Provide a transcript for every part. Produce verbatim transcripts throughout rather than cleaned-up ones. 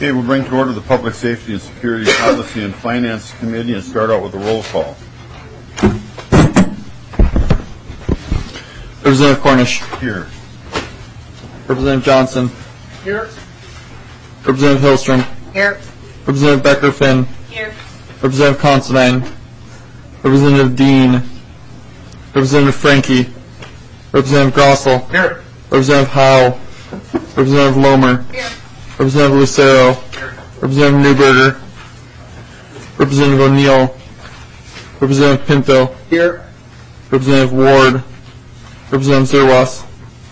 Okay, we'll bring to order the Public Safety and Security Policy and Finance Committee and start out with a roll call. Representative Cornish. Here. Representative Johnson. Here. Representative Hillstrom. Here. Representative Becker-Finn. Here. Representative Considine. Representative Dean. Representative Frankie. Representative Grossel. Here. Representative Howe. Representative Lomer. Here. Representative Lucero. Here. Representative Newberger. Representative O'Neill. Representative Pinto. Here. Representative Ward. Representative Zerwas.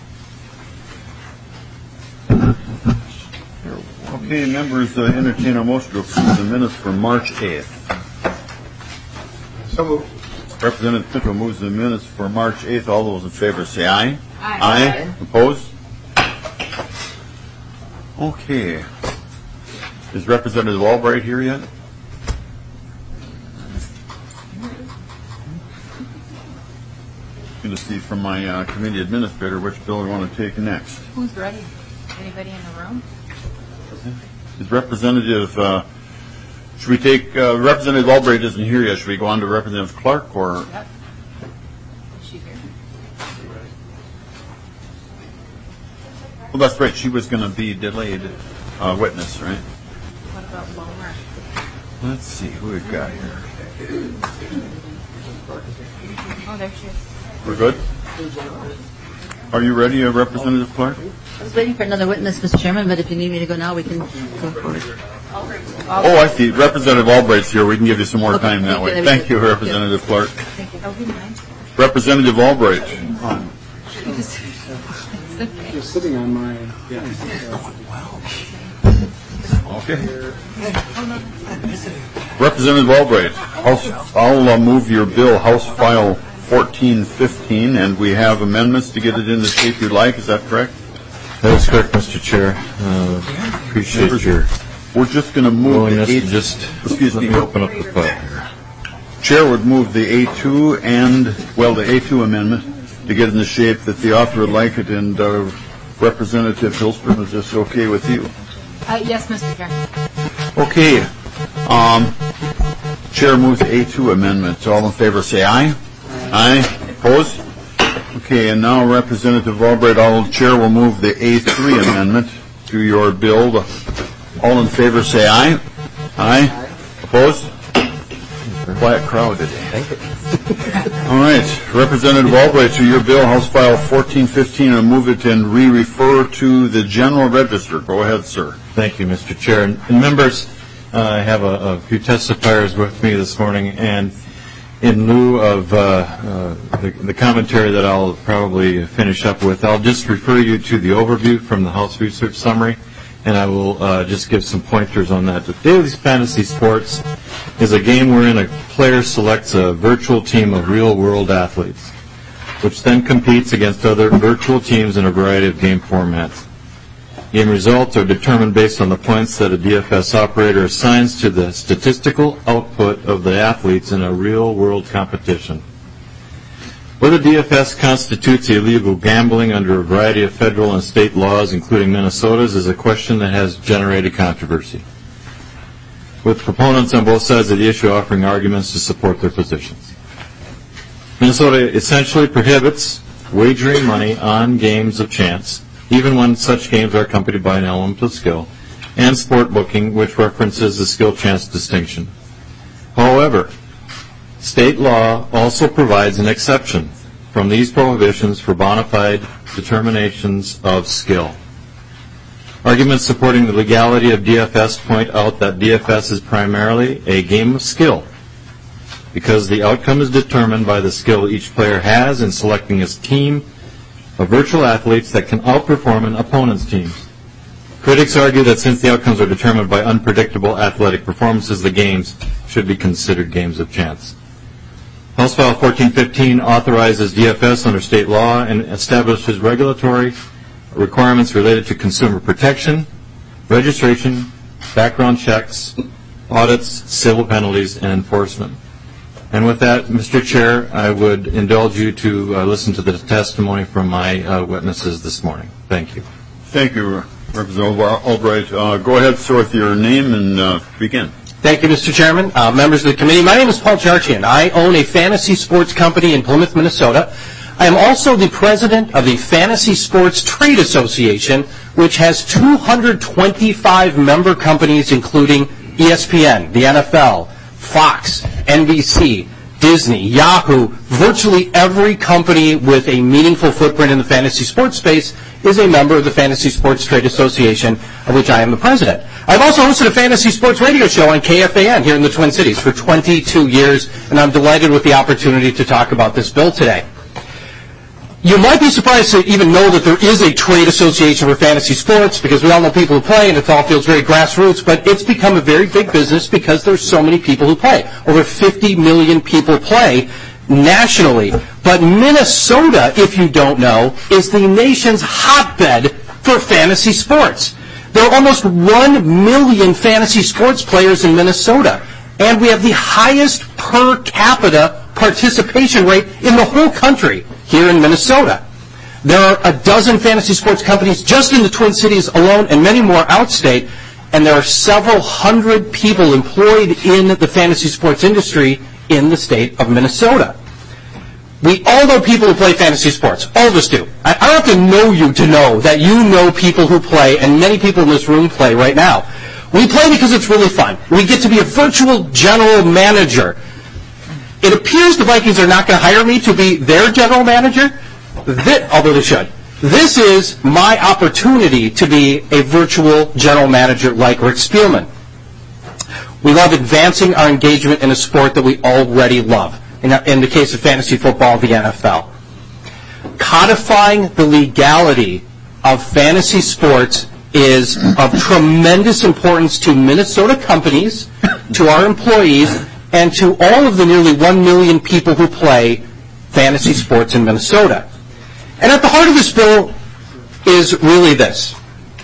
Okay, members, uh, entertain a motion to approve the minutes for March eighth. So moved. Representative Pinto moves the minutes for March eighth. All those in favor say aye. Aye. Aye. Opposed? Okay. Is Representative Albright here yet? I'm going to see from my uh, committee administrator which bill we want to take next. Who's ready? Anybody in the room? Is Representative, uh, should we take, uh, Representative Albright isn't here yet. Should we go on to Representative Clark or? Yep. Is she here? Well, that's right. She was going to be delayed uh, witness, right? What about Lomer? Let's see who we've got here. Oh, there she is. We're good? Are you ready, uh, Representative Clark? I was waiting for another witness, Mister Chairman, but if you need me to go now, we can go forward. Oh, I see. Representative Albright's here. We can give you some more Okay, time that thank way. you. Thank you, Representative Clark. Thank you. Oh, who mind? Representative Albright. It's okay. You're sitting on my. Yeah. Okay. Representative Albright, House, I'll uh, move your bill, House File fourteen fifteen, and we have amendments to get it in the shape you'd like. Is that correct? That is correct, Mister Chair. Uh, appreciate Members, your We're just going to move willingness the to A- just excuse let me. me open up the file here. Chair would move the A two and, well, the A two amendment to get in the shape that the author would like it, and uh, Representative Hillstrom, is this okay with you? Uh, yes, Mister Chair. Okay. Um, Chair moves the A two amendment. All in favor say aye. Aye. Opposed? Okay, and now Representative Albright, all Chair will move the A three amendment to your bill. All in favor say aye. Aye. Opposed? Quiet crowd today. All right, Representative Albright, to your bill, House File fourteen fifteen, and move it and re-refer to the General Register. Go ahead, sir. Thank you, Mister Chair. And, and members, uh, I have a, a few testifiers with me this morning, and in lieu of uh, uh, the, the commentary that I'll probably finish up with, I'll just refer you to the overview from the House Research Summary, and I will uh, just give some pointers on that. The Daily Fantasy Sports is a game wherein a player selects a virtual team of real-world athletes, which then competes against other virtual teams in a variety of game formats. Game results are determined based on the points that a D F S operator assigns to the statistical output of the athletes in a real-world competition. Whether D F S constitutes illegal gambling under a variety of federal and state laws, including Minnesota's, is a question that has generated controversy, with proponents on both sides of the issue offering arguments to support their positions. Minnesota essentially prohibits wagering money on games of chance, even when such games are accompanied by an element of skill, and sport booking, which references the skill-chance distinction. However, state law also provides an exception from these prohibitions for bona fide determinations of skill. Arguments supporting the legality of D F S point out that D F S is primarily a game of skill, because the outcome is determined by the skill each player has in selecting his team of virtual athletes that can outperform an opponent's teams. Critics argue that since the outcomes are determined by unpredictable athletic performances, the games should be considered games of chance. House File fourteen fifteen authorizes D F S under state law and establishes regulatory requirements related to consumer protection, registration, background checks, audits, civil penalties, and enforcement. And with that, Mister Chair, I would indulge you to uh, listen to the testimony from my uh, witnesses this morning. Thank you. Thank you, Representative Albright, uh, go ahead, sir, with your name and uh, begin. Thank you, Mister Chairman. Uh, members of the committee, my name is Paul Charchian. I own a fantasy sports company in Plymouth, Minnesota. I am also the president of the Fantasy Sports Trade Association, which has two hundred twenty-five member companies, including E S P N, the N F L, Fox, N B C, Disney, Yahoo. Virtually every company with a meaningful footprint in the fantasy sports space is a member of the Fantasy Sports Trade Association, of which I am the president. I've also hosted a fantasy sports radio show on K F A N here in the Twin Cities for twenty-two years, and I'm delighted with the opportunity to talk about this bill today. You might be surprised to even know that there is a trade association for fantasy sports, because we all know people who play and it all feels very grassroots, but it's become a very big business because there's so many people who play. Over fifty million people play nationally. But Minnesota, if you don't know, is the nation's hotbed for fantasy sports. There are almost one million fantasy sports players in Minnesota, and we have the highest per capita participation rate in the whole country here in Minnesota. There are a dozen fantasy sports companies just in the Twin Cities alone, and many more outstate, and there are several hundred people employed in the fantasy sports industry in the state of Minnesota. We all know people who play fantasy sports. All of us do. I don't have to know you to know that you know people who play, and many people in this room play right now. We play because it's really fun. We get to be a virtual general manager. It appears the Vikings are not going to hire me to be their general manager, this, although they should. This is my opportunity to be a virtual general manager like Rick Spielman. We love advancing our engagement in a sport that we already love. In, in the case of fantasy football, the N F L. Codifying the legality of fantasy sports is of tremendous importance to Minnesota companies, to our employees, and to all of the nearly one million people who play fantasy sports in Minnesota. And at the heart of this bill is really this.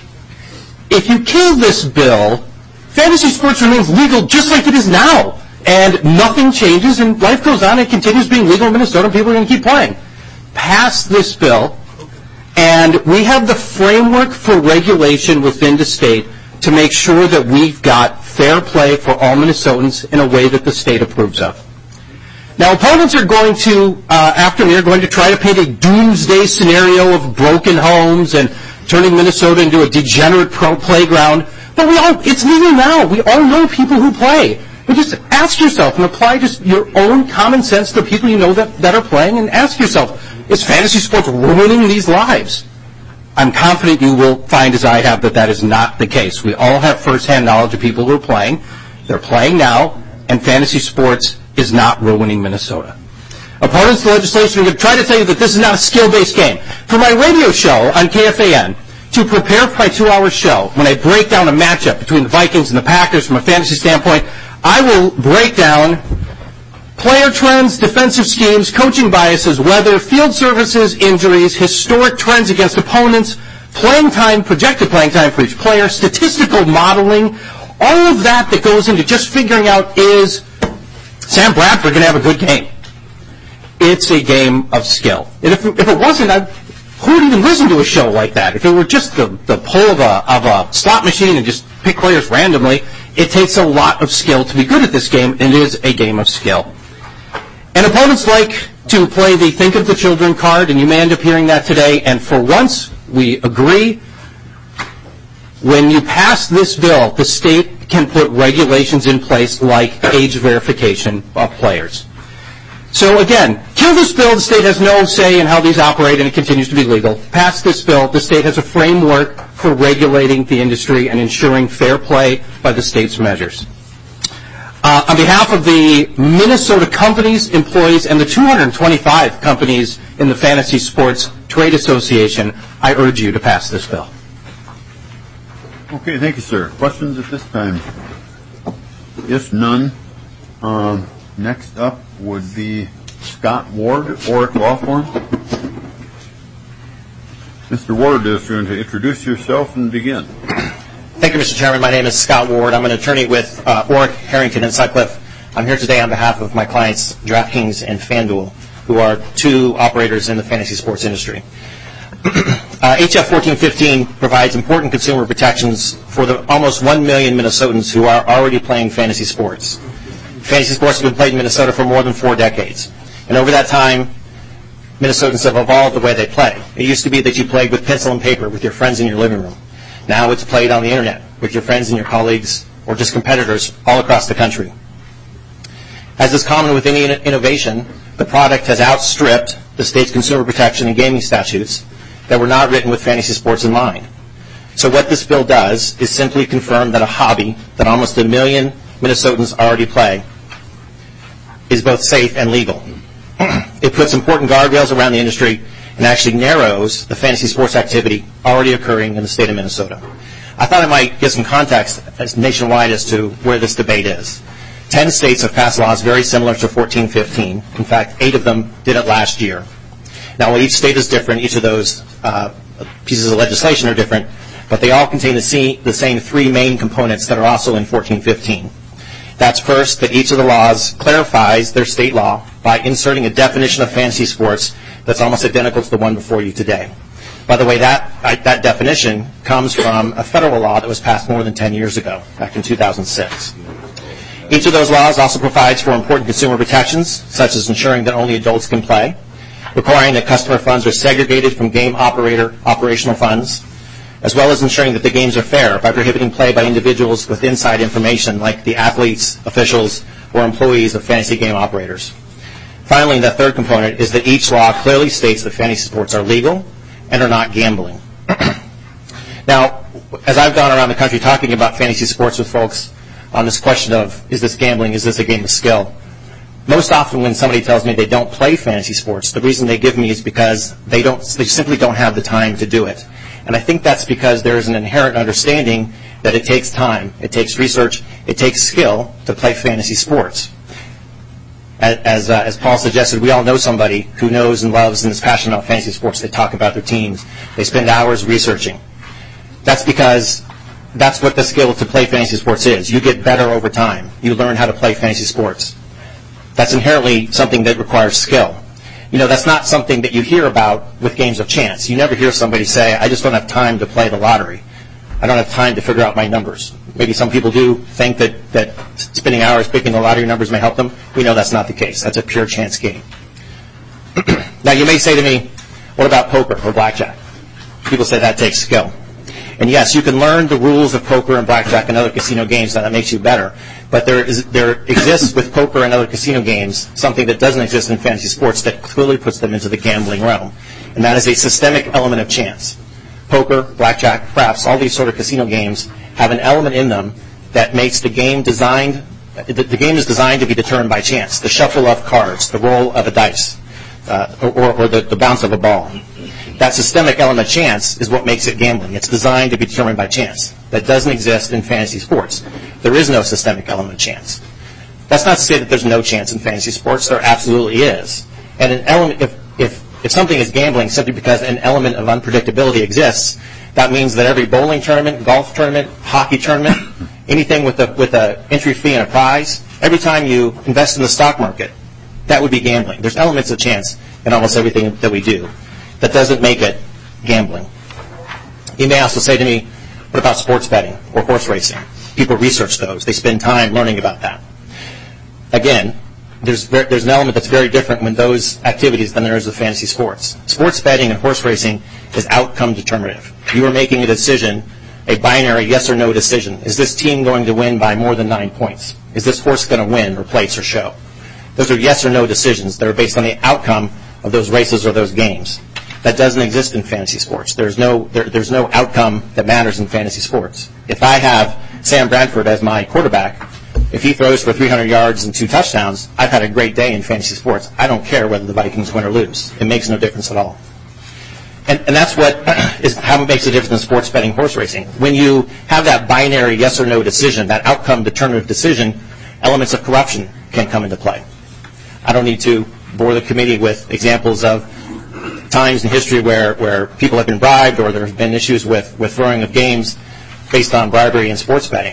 If you kill this bill, fantasy sports remains legal just like it is now. And nothing changes, and life goes on and continues being legal in Minnesota, and people are going to keep playing. Pass this bill, and we have the framework for regulation within the state to make sure that we've got fair play for all Minnesotans in a way that the state approves of. Now, opponents are going to, uh, after me, are going to try to paint a doomsday scenario of broken homes and turning Minnesota into a degenerate pro playground. But we all, it's legal now. We all know people who play. But just ask yourself and apply just your own common sense to people you know that, that are playing, and ask yourself, is fantasy sports ruining these lives? I'm confident you will find, as I have, that that is not the case. We all have firsthand knowledge of people who are playing. They're playing now, and fantasy sports is not ruining Minnesota. Opponents of the legislation are going to try to tell you that this is not a skill-based game. For my radio show on K F A N, to prepare for my two-hour show, when I break down a matchup between the Vikings and the Packers from a fantasy standpoint, I will break down player trends, defensive schemes, coaching biases, weather, field services, injuries, historic trends against opponents, playing time, projected playing time for each player, statistical modeling, all of that that goes into just figuring out, is Sam Bradford going to have a good game? It's a game of skill. And if, if it wasn't, I, who would even listen to a show like that? If it were just the, the pull of a, of a slot machine and just pick players randomly, it takes a lot of skill to be good at this game, and it is a game of skill. And opponents like to play the think of the children card, and you may end up hearing that today, and for once, we agree. When you pass this bill, the state can put regulations in place like age verification of players. So again, kill this bill, the state has no say in how these operate, and it continues to be legal. Pass this bill, the state has a framework for regulating the industry and ensuring fair play by the state's measures. Uh, on behalf of the Minnesota companies, employees, and the two hundred twenty-five companies in the Fantasy Sports Trade Association, I urge you to pass this bill. Okay, thank you, sir. Questions at this time? If none, um, next up would be Scott Ward, Orrick Law Firm. Mister Ward, if you're going to introduce yourself and begin. Thank you, Mister Chairman. My name is Scott Ward. I'm an attorney with uh, Orrick, Harrington, and Sutcliffe. I'm here today on behalf of my clients, DraftKings and FanDuel, who are two operators in the fantasy sports industry. Uh, H F fourteen fifteen provides important consumer protections for the almost one million Minnesotans who are already playing fantasy sports. Fantasy sports have been played in Minnesota for more than four decades. And over that time, Minnesotans have evolved the way they play. It used to be that you played with pencil and paper with your friends in your living room. Now it's played on the internet with your friends and your colleagues or just competitors all across the country. As is common with any innovation, the product has outstripped the state's consumer protection and gaming statutes that were not written with fantasy sports in mind. So what this bill does is simply confirm that a hobby that almost a million Minnesotans already play is both safe and legal. It puts important guardrails around the industry and actually narrows the fantasy sports activity already occurring in the state of Minnesota. I thought I might give some context as nationwide as to where this debate is. Ten states have passed laws very similar to fourteen fifteen. In fact, eight of them did it last year. Now, while each state is different, each of those uh, pieces of legislation are different, but they all contain the, see, the same three main components that are also in fourteen fifteen. That's first, that each of the laws clarifies their state law by inserting a definition of fantasy sports that's almost identical to the one before you today. By the way, that, that definition comes from a federal law that was passed more than ten years ago, back in two thousand six. Each of those laws also provides for important consumer protections, such as ensuring that only adults can play, requiring that customer funds are segregated from game operator operational funds, as well as ensuring that the games are fair by prohibiting play by individuals with inside information like the athletes, officials, or employees of fantasy game operators. Finally, the third component is that each law clearly states that fantasy sports are legal and are not gambling. Now, as I've gone around the country talking about fantasy sports with folks on this question of, is this gambling, is this a game of skill? Most often when somebody tells me they don't play fantasy sports, the reason they give me is because they don't, they simply don't have the time to do it. And I think that's because there is an inherent understanding that it takes time, it takes research, it takes skill to play fantasy sports. As, as, uh, as Paul suggested, we all know somebody who knows and loves and is passionate about fantasy sports. They talk about their teams. They spend hours researching. That's because that's what the skill to play fantasy sports is. You get better over time. You learn how to play fantasy sports. That's inherently something that requires skill. You know, that's not something that you hear about with games of chance. You never hear somebody say, I just don't have time to play the lottery. I don't have time to figure out my numbers. Maybe some people do think that, that spending hours picking the lottery numbers may help them. We know that's not the case. That's a pure chance game. Now, you may say to me, what about poker or blackjack? People say that takes skill. And yes, you can learn the rules of poker and blackjack and other casino games, and that makes you better. But there is there exists with poker and other casino games something that doesn't exist in fantasy sports that clearly puts them into the gambling realm, and that is a systemic element of chance. Poker, blackjack, craps, all these sort of casino games have an element in them that makes the game designed. The, the game is designed to be determined by chance. The shuffle of cards, the roll of a dice, uh, or, or the, the bounce of a ball. That systemic element of chance is what makes it gambling. It's designed to be determined by chance. That doesn't exist in fantasy sports. There is no systemic element of chance. That's not to say that there's no chance in fantasy sports. There absolutely is. And an element, if, if, if something is gambling simply because an element of unpredictability exists, that means that every bowling tournament, golf tournament, hockey tournament, anything with a with a entry fee and a prize, every time you invest in the stock market, that would be gambling. There's elements of chance in almost everything that we do. That doesn't make it gambling. You may also say to me, what about sports betting or horse racing? People research those. They spend time learning about that. Again, there's there's an element that's very different when those activities than there is with fantasy sports. Sports betting and horse racing is outcome determinative. You are making a decision, a binary yes or no decision. Is this team going to win by more than nine points? Is this horse going to win or place or show? Those are yes or no decisions that are based on the outcome of those races or those games. That doesn't exist in fantasy sports. There's no there, there's no outcome that matters in fantasy sports. If I have Sam Bradford as my quarterback, if he throws for three hundred yards and two touchdowns, I've had a great day in fantasy sports. I don't care whether the Vikings win or lose. It makes no difference at all. And, and that's what is how it makes a difference in sports betting, horse racing. When you have that binary yes or no decision, that outcome determinative decision, elements of corruption can come into play. I don't need to bore the committee with examples of times in history where, where people have been bribed or there have been issues with, with throwing of games based on bribery and sports betting.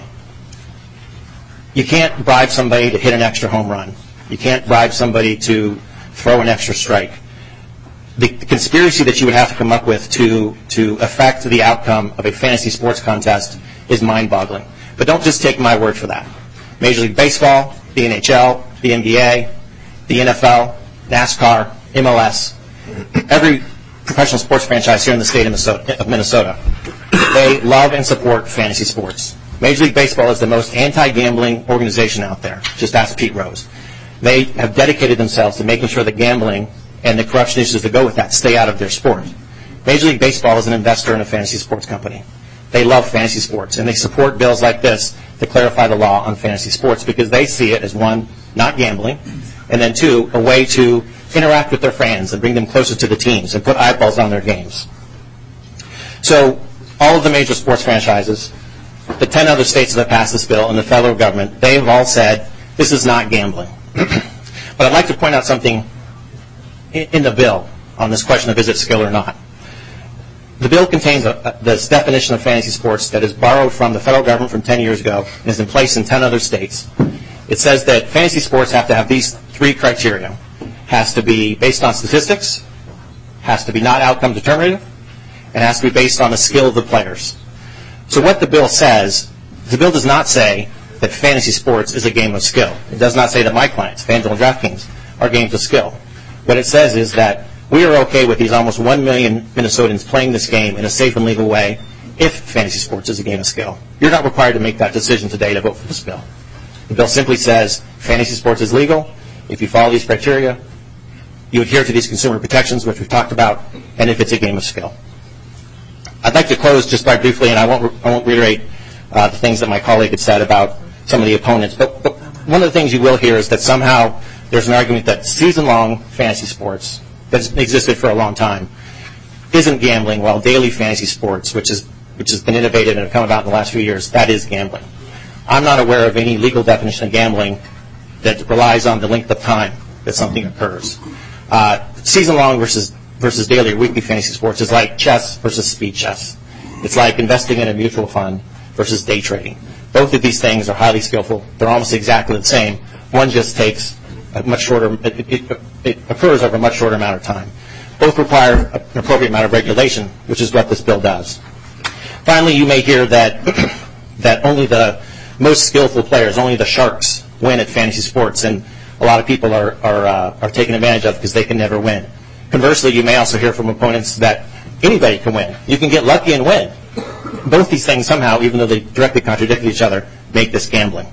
You can't bribe somebody to hit an extra home run. You can't bribe somebody to throw an extra strike. the, the conspiracy that you would have to come up with to, to affect the outcome of a fantasy sports contest is mind-boggling. But don't just take my word for that. Major League Baseball, the N H L, the N B A, the N F L, NASCAR, M L S, every professional sports franchise here in the state of Minnesota, they love and support fantasy sports. Major League Baseball is the most anti-gambling organization out there. Just ask Pete Rose. They have dedicated themselves to making sure that gambling and the corruption issues that go with that stay out of their sport. Major League Baseball is an investor in a fantasy sports company. They love fantasy sports, and they support bills like this to clarify the law on fantasy sports because they see it as, one, not gambling, and then, two, a way to interact with their fans and bring them closer to the teams and put eyeballs on their games. So all of the major sports franchises, the ten other states that have passed this bill, and the federal government, they have all said this is not gambling. But I'd like to point out something in the bill on this question of is it skill or not. The bill contains a, a, this definition of fantasy sports that is borrowed from the federal government from ten years ago and is in place in ten other states. It says that fantasy sports have to have these three criteria. Has to be based on statistics, has to be not outcome determinative, and has to be based on the skill of the players. So what the bill says, the bill does not say that fantasy sports is a game of skill. It does not say that my clients, FanDuel and DraftKings, are games of skill. What it says is that we are okay with these almost one million Minnesotans playing this game in a safe and legal way if fantasy sports is a game of skill. You're not required to make that decision today to vote for this bill. The bill simply says fantasy sports is legal. If you follow these criteria, you adhere to these consumer protections, which we've talked about, and if it's a game of skill. I'd like to close just by briefly, and I won't, I won't reiterate uh, the things that my colleague had said about some of the opponents, but, but one of the things you will hear is that somehow there's an argument that season-long fantasy sports that's existed for a long time isn't gambling, while daily fantasy sports, which is which has been innovated and have come about in the last few years, that is gambling. I'm not aware of any legal definition of gambling that relies on the length of time that something occurs. Uh, season-long versus versus daily or weekly fantasy sports is like chess versus speed chess. It's like investing in a mutual fund versus day trading. Both of these things are highly skillful. They're almost exactly the same. One just takes a much shorter, it, it, it occurs over a much shorter amount of time. Both require an appropriate amount of regulation, which is what this bill does. Finally, you may hear that that only the most skillful players, only the sharks, win at fantasy sports, and a lot of people are are, uh, are taken advantage of because they can never win. Conversely, you may also hear from opponents that anybody can win. You can get lucky and win. Both these things somehow, even though they directly contradict each other, make this gambling.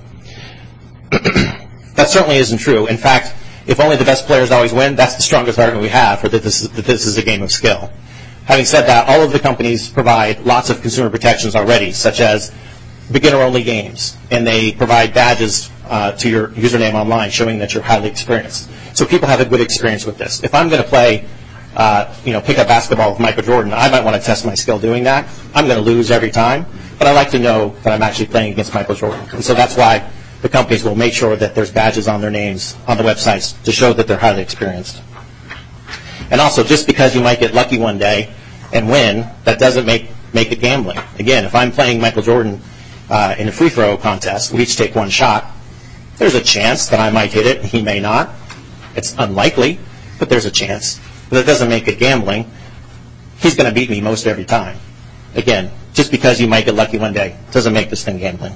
That certainly isn't true. In fact, if only the best players always win, that's the strongest argument we have for that this is, that this is a game of skill. Having said that, all of the companies provide lots of consumer protections already, such as beginner-only games, and they provide badges uh, to your username online showing that you're highly experienced. So people have a good experience with this. If I'm going to play, uh, you know, pick up basketball with Michael Jordan, I might want to test my skill doing that. I'm going to lose every time, but I like to know that I'm actually playing against Michael Jordan. And so that's why the companies will make sure that there's badges on their names on the websites to show that they're highly experienced. And also, just because you might get lucky one day and win, that doesn't make make it gambling. Again, if I'm playing Michael Jordan uh, in a free throw contest, we each take one shot, there's a chance that I might hit it and he may not. It's unlikely, but there's a chance. But that doesn't make it gambling. He's going to beat me most every time. Again, just because you might get lucky one day doesn't make this thing gambling.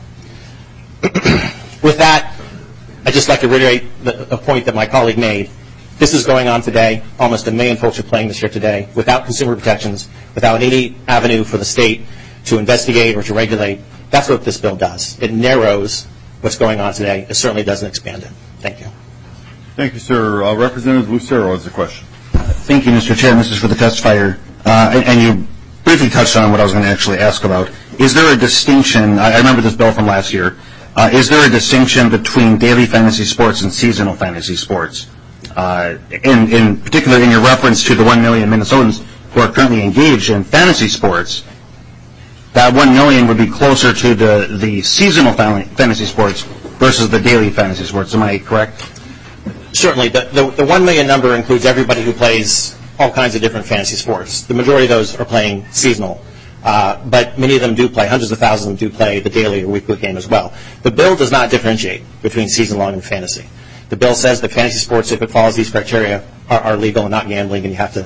With that, I'd just like to reiterate the, a point that my colleague made. This is going on today. Almost a million folks are playing this year today without consumer protections, without any avenue for the state to investigate or to regulate. That's what this bill does. It narrows what's going on today. It certainly doesn't expand it. Thank you. Thank you, sir. Uh, Representative Lucero has a question. Thank you, Mister Chair. This is for the testifier. Uh, and, and you briefly touched on what I was going to actually ask about. Is there a distinction, I, I remember this bill from last year, uh, is there a distinction between daily fantasy sports and seasonal fantasy sports? Uh, in, in particular, in your reference to the one million Minnesotans who are currently engaged in fantasy sports, that one million would be closer to the, the seasonal fantasy sports versus the daily fantasy sports. Am I correct? Certainly. The, the, the one million number includes everybody who plays all kinds of different fantasy sports. The majority of those are playing seasonal. Uh, but many of them do play, hundreds of thousands of them do play the daily or weekly game as well. The bill does not differentiate between season-long and fantasy. The bill says that fantasy sports, if it follows these criteria, are, are legal and not gambling, and you have to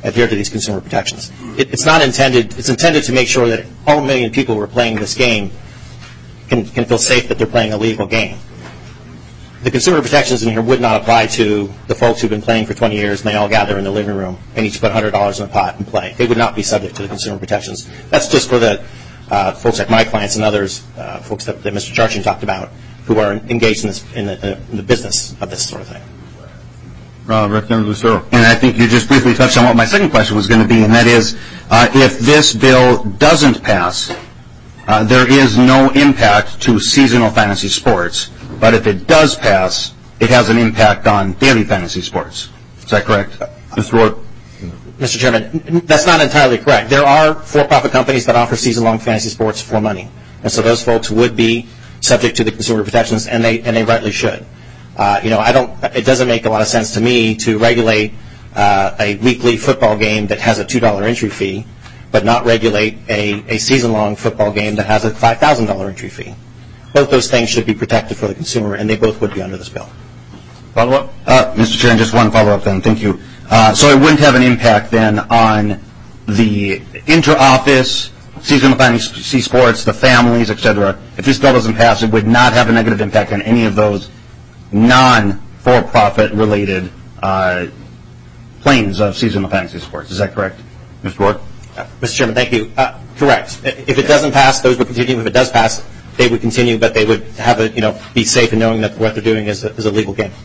adhere to these consumer protections. It, it's not intended, it's intended to make sure that all million people who are playing this game can, can feel safe that they're playing a legal game. The consumer protections in here would not apply to the folks who've been playing for twenty years and they all gather in the living room and each put one hundred dollars in a pot and play. They would not be subject to the consumer protections. That's just for the uh, folks like my clients and others, uh, folks that, that Mister Charchian talked about, who are engaged in, this, in, the, in the business of this sort of thing. Uh, Representative Lucero. And I think you just briefly touched on what my second question was going to be, and that is, uh, if this bill doesn't pass, uh, there is no impact to seasonal fantasy sports. But if it does pass, it has an impact on daily fantasy sports. Is that correct? Mister Ward. Mister Chairman, that's not entirely correct. There are for-profit companies that offer season-long fantasy sports for money. And so those folks would be subject to the consumer protections, and they and they rightly should. Uh, you know, I don't. It doesn't make a lot of sense to me to regulate uh, a weekly football game that has a two dollar entry fee, but not regulate a, a season-long football game that has a five thousand dollar entry fee. Both those things should be protected for the consumer, and they both would be under this bill. Follow-up? Uh, Mister Chairman, just one follow-up then. Thank you. Uh, so it wouldn't have an impact then on the inter-office, seasonal fantasy sports, the families, et cetera. If this bill doesn't pass, it would not have a negative impact on any of those non-for-profit related uh, planes of seasonal fantasy sports. Is that correct? Mister Ward? Uh, Mister Chairman, thank you. Uh, correct. If it doesn't pass, those would continue. If it does pass, they would continue, but they would have a, you know, be safe in knowing that what they're doing is a, is a legal game.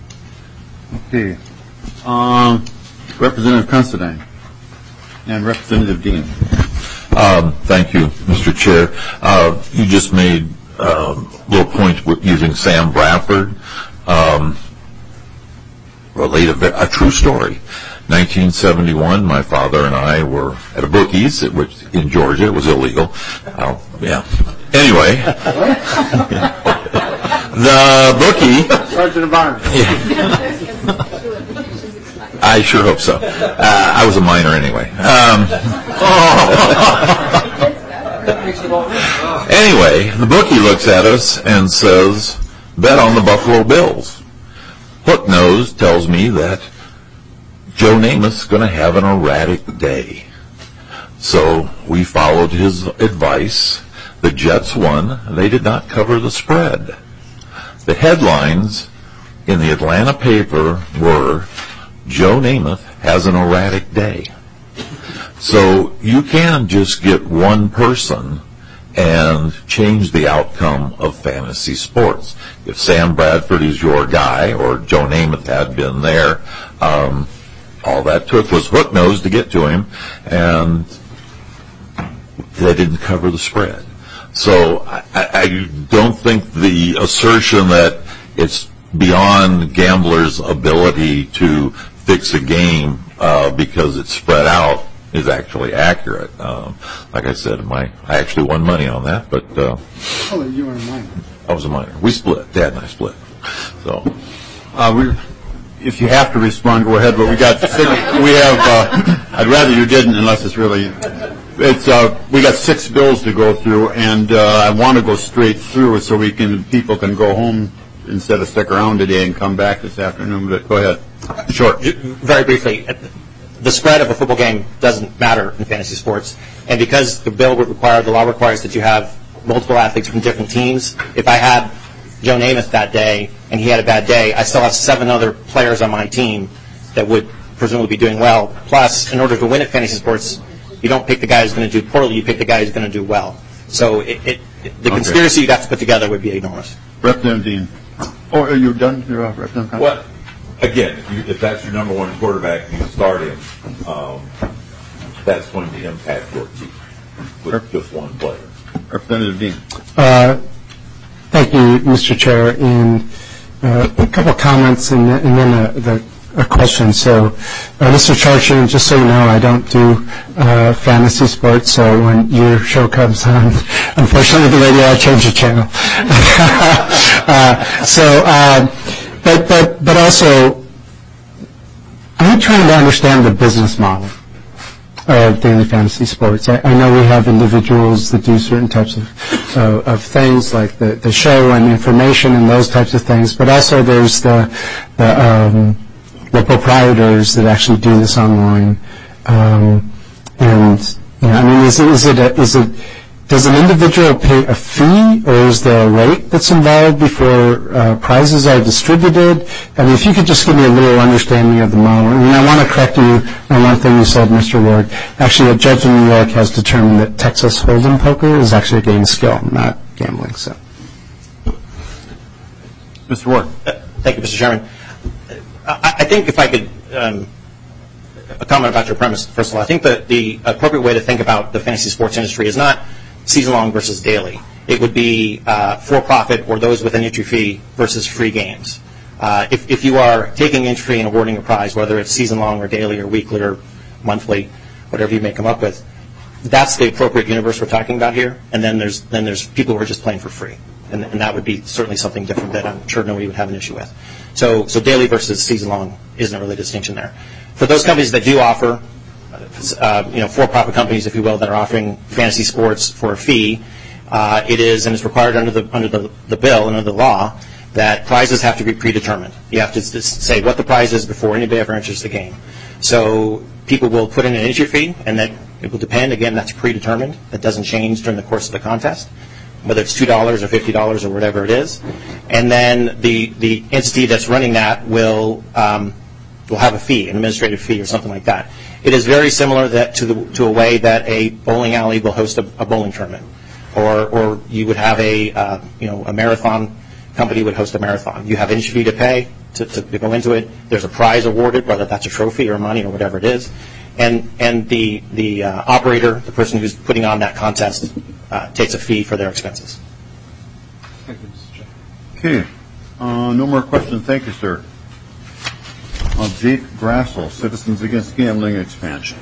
Okay. Um, Representative Considine and Representative Dean. Um, thank you, Mister Chair. Uh, you just made um, a little point with using Sam Bradford. Um, relate a, a true story. nineteen seventy-one, my father and I were at a bookies, which in Georgia it was illegal. Uh, yeah. Anyway, the bookie. Sergeant Environment. I sure hope so. Uh, I was a minor anyway. Um, anyway, the bookie looks at us and says, bet on the Buffalo Bills. Hook Nose tells me that Joe Namath's going to have an erratic day. So we followed his advice. The Jets won. They did not cover the spread. The headlines in the Atlanta paper were, Joe Namath has an erratic day. So you can just get one person and change the outcome of fantasy sports. If Sam Bradford is your guy, or Joe Namath had been there, um, all that took was Hook Nose to get to him, and they didn't cover the spread. So I, I don't think the assertion that it's beyond gamblers' ability to fix a game uh, because it's spread out is actually accurate. Um, like I said, my I actually won money on that, but uh, Oh, you were a minor. I was a minor. We split. Dad and I split. So Uh, we, if you have to respond, go ahead. But we got six, we have. Uh, I'd rather you didn't, unless it's really. It's uh, we got six bills to go through, and uh, I want to go straight through so we can people can go home instead of stick around today and come back this afternoon. But go ahead. Short. Very briefly, the spread of a football game doesn't matter in fantasy sports, and because the bill would require, the law requires that you have multiple athletes from different teams. If I had Joe Namath that day and he had a bad day, I still have seven other players on my team that would presumably be doing well. Plus, in order to win at fantasy sports, you don't pick the guy who's going to do poorly, you pick the guy who's going to do well. So it, it, it, the Okay. conspiracy you'd have to put together would be enormous. Representative Dean. Oh, are you done? You're off, Representative Conlon? Well, again, if, you, if that's your number one quarterback, you start him. Um, that's going to impact your team with just one player. Representative Dean. Uh, Thank you, Mister Chair. And uh, a couple of comments and, and then a, the, a question. So, uh, Mister Charchian, just so you know, I don't do uh, fantasy sports. So when your show comes on, unfortunately, the radio, I change the channel. uh, so, uh, but but but also, I'm trying to understand the business model of daily fantasy sports. I, I know we have individuals that do certain types of uh, of things, like the, the show and information and those types of things, but also there's the the, um, the proprietors that actually do this online Um, and you know, I mean, is it is it a, is it does an individual pay a fee, or is there a rate that's involved before uh, prizes are distributed? I mean, if you could just give me a little understanding of the model. I mean, I want to correct you on one thing you said, Mister Ward. Actually, a judge in New York has determined that Texas Hold'em poker is actually a game of skill, not gambling. So, Mister Ward. Uh, thank you, Mister Chairman. I, I think if I could um, a comment about your premise. First of all, I think that the appropriate way to think about the fantasy sports industry is not season-long versus daily. It would be uh, for-profit or those with an entry fee versus free games. Uh, if, if you are taking entry fee and awarding a prize, whether it's season-long or daily or weekly or monthly, whatever you may come up with, that's the appropriate universe we're talking about here. And then there's then there's people who are just playing for free, and, and that would be certainly something different that I'm sure nobody would have an issue with. So so daily versus season-long isn't really a distinction there. For those companies that do offer, uh, you know, for-profit companies, if you will, that are offering fantasy sports for a fee, uh, it is and it's required under the under the, the bill and under the law that prizes have to be predetermined. You have to just say what the prize is before anybody ever enters the game. So people will put in an entry fee, and that it will depend. Again, that's predetermined. That doesn't change during the course of the contest, whether it's two dollars or fifty dollars or whatever it is. And then the the entity that's running that will um, will have a fee, an administrative fee or something like that. It is very similar that to the to a way that a bowling alley will host a, a bowling tournament, or or you would have a uh, you know a marathon company would host a marathon. You have entry fee to pay to, to, to go into it. There's a prize awarded, whether that's a trophy or money or whatever it is, and and the the uh, operator, the person who's putting on that contest, uh, takes a fee for their expenses. Okay, uh, no more questions. Thank you, sir. Uh, Jake Grassel, Citizens Against Gambling Expansion.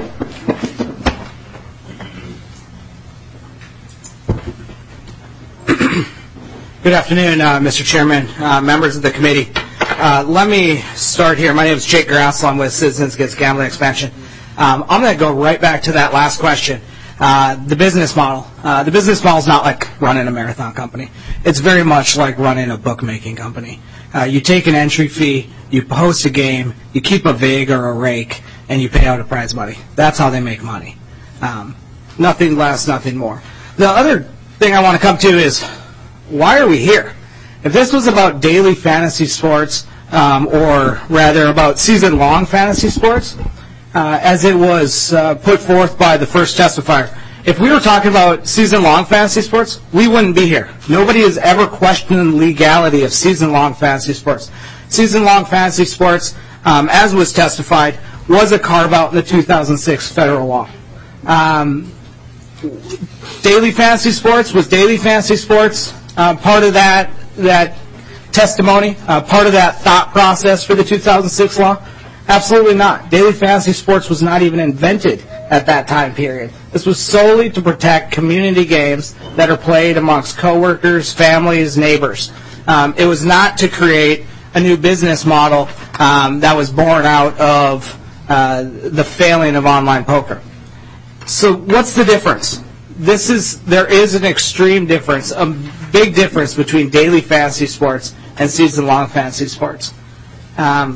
Good afternoon, uh, Mister Chairman, uh, members of the committee. Uh, let me start here. My name is Jake Grassel. I'm with Citizens Against Gambling Expansion. Um, I'm going to go right back to that last question. Uh, the business model. Uh, the business model is not like running a marathon company. It's very much like running a bookmaking company. Uh, you take an entry fee, you host a game, you keep a vig or a rake, and you pay out a prize money. That's how they make money. Um, nothing less, nothing more. The other thing I want to come to is, why are we here? If this was about daily fantasy sports, um, or rather about season-long fantasy sports, uh, as it was uh, put forth by the first testifier, if we were talking about season-long fantasy sports, we wouldn't be here. Nobody has ever questioned the legality of season-long fantasy sports. Season-long fantasy sports, um, as was testified, was a carve-out in the two thousand six federal law. Um, daily fantasy sports was daily fantasy sports. Uh, part of that that testimony, uh, part of that thought process for the two thousand six law? Absolutely not. Daily fantasy sports was not even invented at that time period. This was solely to protect community games that are played amongst coworkers, families, neighbors. Um, it was not to create a new business model um, that was born out of uh, the failing of online poker. So what's the difference? This is there is an extreme difference, a big difference between daily fantasy sports and season-long fantasy sports. Um,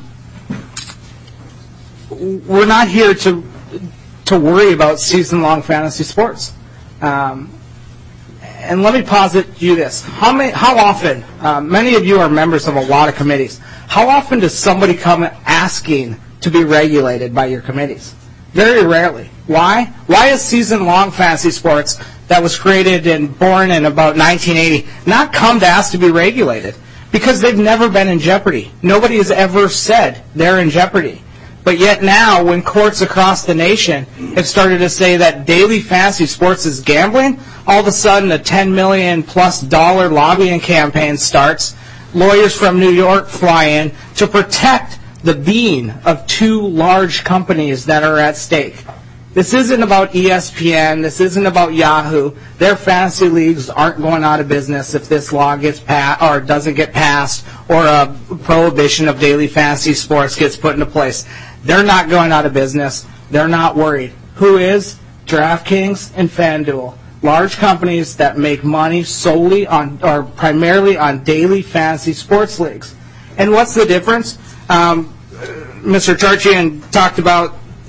we're not here to to worry about season-long fantasy sports. Um, and let me posit you this: how many, how often? Uh, many of you are members of a lot of committees. How often does somebody come asking to be regulated by your committees? Very rarely. Why? Why is season-long fantasy sports that was created and born in about nineteen eighty not come to ask to be regulated? Because they've never been in jeopardy. Nobody has ever said they're in jeopardy. But yet now, when courts across the nation have started to say that daily fantasy sports is gambling, all of a sudden a ten million plus dollar lobbying campaign starts. Lawyers from New York fly in to protect the being of two large companies that are at stake. This isn't about E S P N. This isn't about Yahoo. Their fantasy leagues aren't going out of business if this law gets passed or doesn't get passed, or a prohibition of daily fantasy sports gets put into place. They're not going out of business. They're not worried. Who is? DraftKings and FanDuel, large companies that make money solely on or primarily on daily fantasy sports leagues. And what's the difference? Um, Mister Charchian talked about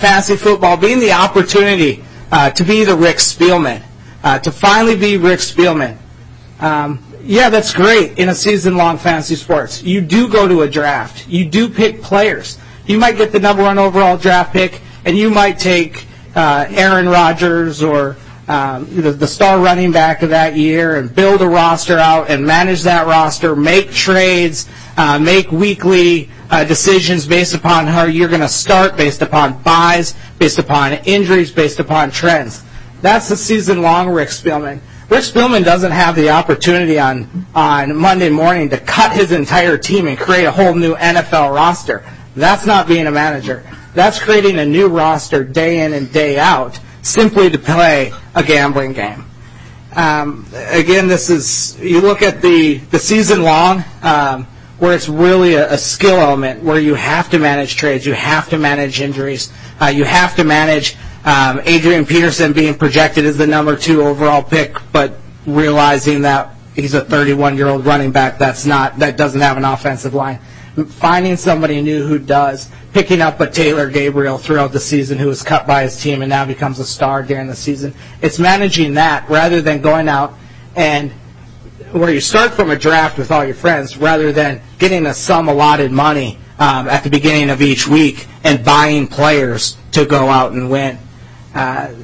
fantasy football being the opportunity uh, to be the Rick Spielman, uh, to finally be Rick Spielman. Um, yeah, that's great in a season-long fantasy sports. You do go to a draft. You do pick players. You might get the number one overall draft pick, and you might take uh, Aaron Rodgers or um, the, the star running back of that year and build a roster out and manage that roster, make trades, uh, make weekly uh, decisions based upon how you're going to start, based upon buys, based upon injuries, based upon trends. That's the season-long Rick Spielman. Rick Spielman doesn't have the opportunity on, on Monday morning to cut his entire team and create a whole new N F L roster. That's not being a manager. That's creating a new roster day in and day out simply to play a gambling game. Um, again, this is, you look at the, the season long, um, where it's really a, a skill element, where you have to manage trades, you have to manage injuries, uh, you have to manage um, Adrian Peterson being projected as the number two overall pick, but realizing that he's a thirty-one-year-old running back that's not, that doesn't have an offensive line. Finding somebody new who does, picking up a Taylor Gabriel throughout the season who was cut by his team and now becomes a star during the season. It's managing that rather than going out and where you start from a draft with all your friends rather than getting a sum allotted money um, at the beginning of each week and buying players to go out and win. Uh,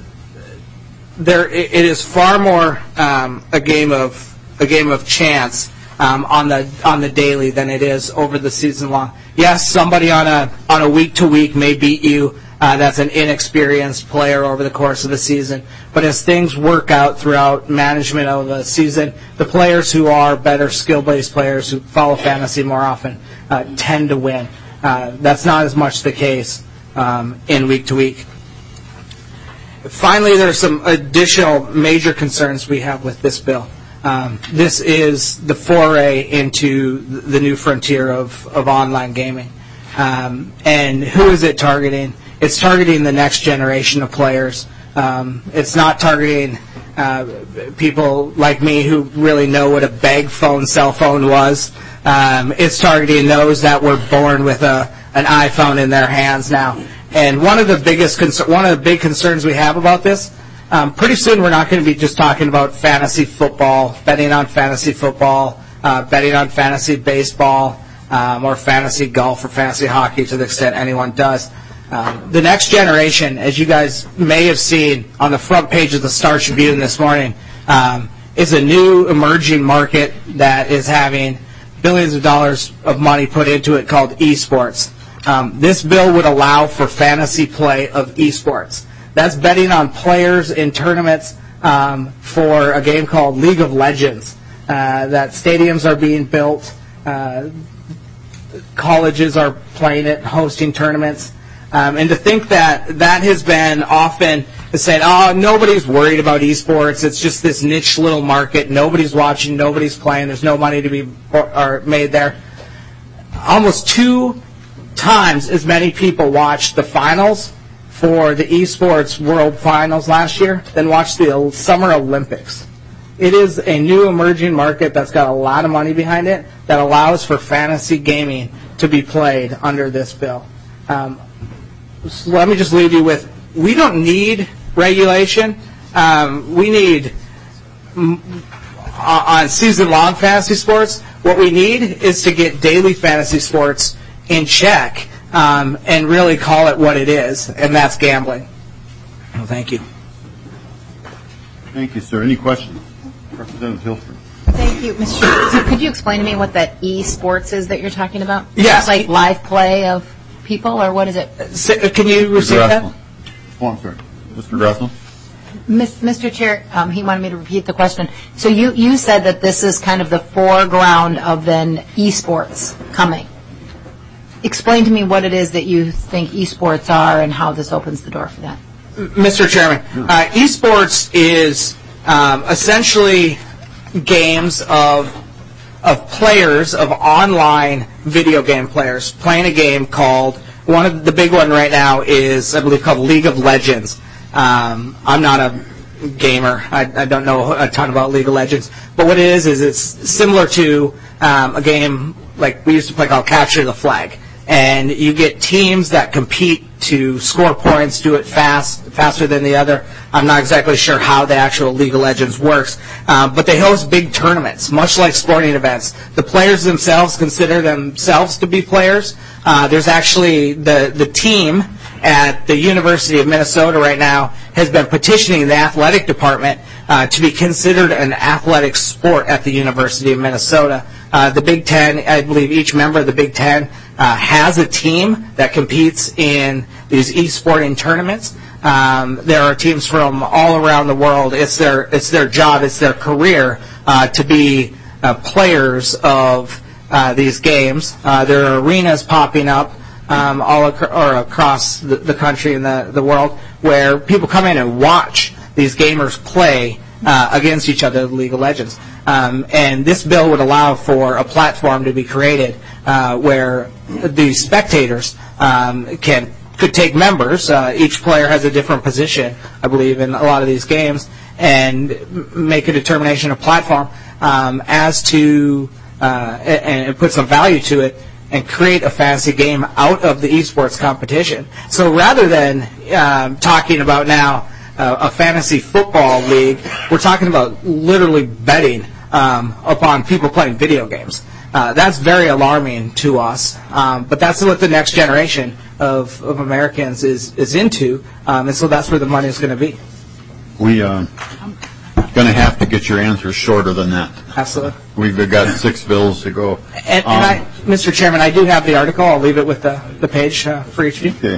there, it, it is far more um, a game of a game of chance Um, on the on the daily than it is over the season long. Yes, somebody on a on a week to week may beat you. Uh, that's an inexperienced player over the course of the season. But as things work out throughout management of the season, the players who are better skill-based players who follow fantasy more often uh, tend to win. Uh, that's not as much the case um, in week to week. Finally, there are some additional major concerns we have with this bill. Um, this is the foray into the new frontier of, of online gaming. Um, and who is it targeting? It's targeting the next generation of players. Um, it's not targeting uh, people like me who really know what a bag phone cell phone was. Um, it's targeting those that were born with a, an iPhone in their hands now. And one of the biggest concer- one of the big concerns we have about this, Um, pretty soon we're not going to be just talking about fantasy football, betting on fantasy football, uh, betting on fantasy baseball, um, or fantasy golf or fantasy hockey to the extent anyone does. Um, the next generation, as you guys may have seen on the front page of the Star Tribune this morning, um, is a new emerging market that is having billions of dollars of money put into it called esports. Um, this bill would allow for fantasy play of esports. That's betting on players in tournaments um, for a game called League of Legends. Uh, that stadiums are being built, uh, colleges are playing it, hosting tournaments. Um, and to think that that has been often said, oh, nobody's worried about esports. It's just this niche little market. Nobody's watching. Nobody's playing. There's no money to be or, or made there. Almost two times as many people watched the finals for the esports world finals last year than watched the Summer Olympics. It is a new emerging market that's got a lot of money behind it that allows for fantasy gaming to be played under this bill. Um, so let me just leave you with, we don't need regulation. Um, we need, m- on season-long fantasy sports, what we need is to get daily fantasy sports in check. Um, and really call it what it is, and that's gambling. Well, thank you. Thank you, sir. Any questions? Representative Hilford. Thank you, Mister Chairman. So could you explain to me what that e-sports is that you're talking about? Yes. It's like live play of people, or what is it? So, can you repeat that? Oh, I'm sorry. Mister Gressel? Mister Chair, um, he wanted me to repeat the question. So you, you said that this is kind of the foreground of then esports coming. Explain to me what it is that you think esports are and how this opens the door for that. Mister Chairman, uh, esports is um, essentially games of of players, of online video game players, playing a game called, one of the big one right now is, I believe, called League of Legends. Um, I'm not a gamer. I, I don't know a ton about League of Legends. But what it is, is it's similar to um, a game like we used to play called Capture the Flag. and you get teams that compete to score points, do it fast, faster than the other. I'm not exactly sure how the actual League of Legends works, uh, but they host big tournaments, much like sporting events. The players themselves consider themselves to be players. Uh, there's actually the, the team at the University of Minnesota right now has been petitioning the athletic department uh, to be considered an athletic sport at the University of Minnesota. Uh, the Big Ten, I believe each member of the Big Ten uh, has a team that competes in these e-sporting tournaments. Um, there are teams from all around the world. It's their it's their job, it's their career uh, to be uh, players of uh, these games. Uh, there are arenas popping up um, all ac- or across the, the country and the, the world where people come in and watch these gamers play uh, against each other, the League of Legends. Um, and this bill would allow for a platform to be created uh, where the spectators um, can could take members. Uh, each player has a different position, I believe, in a lot of these games, and m- make a determination, a platform um, as to uh, and, and put some value to it, and create a fantasy game out of the esports competition. So rather than um, talking about now uh, a fantasy football league, we're talking about literally betting um, upon people playing video games. Uh, that's very alarming to us, um, but that's what the next generation of, of Americans is, is into, um, and so that's where the money is going to be. We uh, going to have to get your answers shorter than that. Absolutely. We've got six bills to go. And, and um, I, Mister Chairman, I do have the article. I'll leave it with the, the page uh, for each of you. Okay.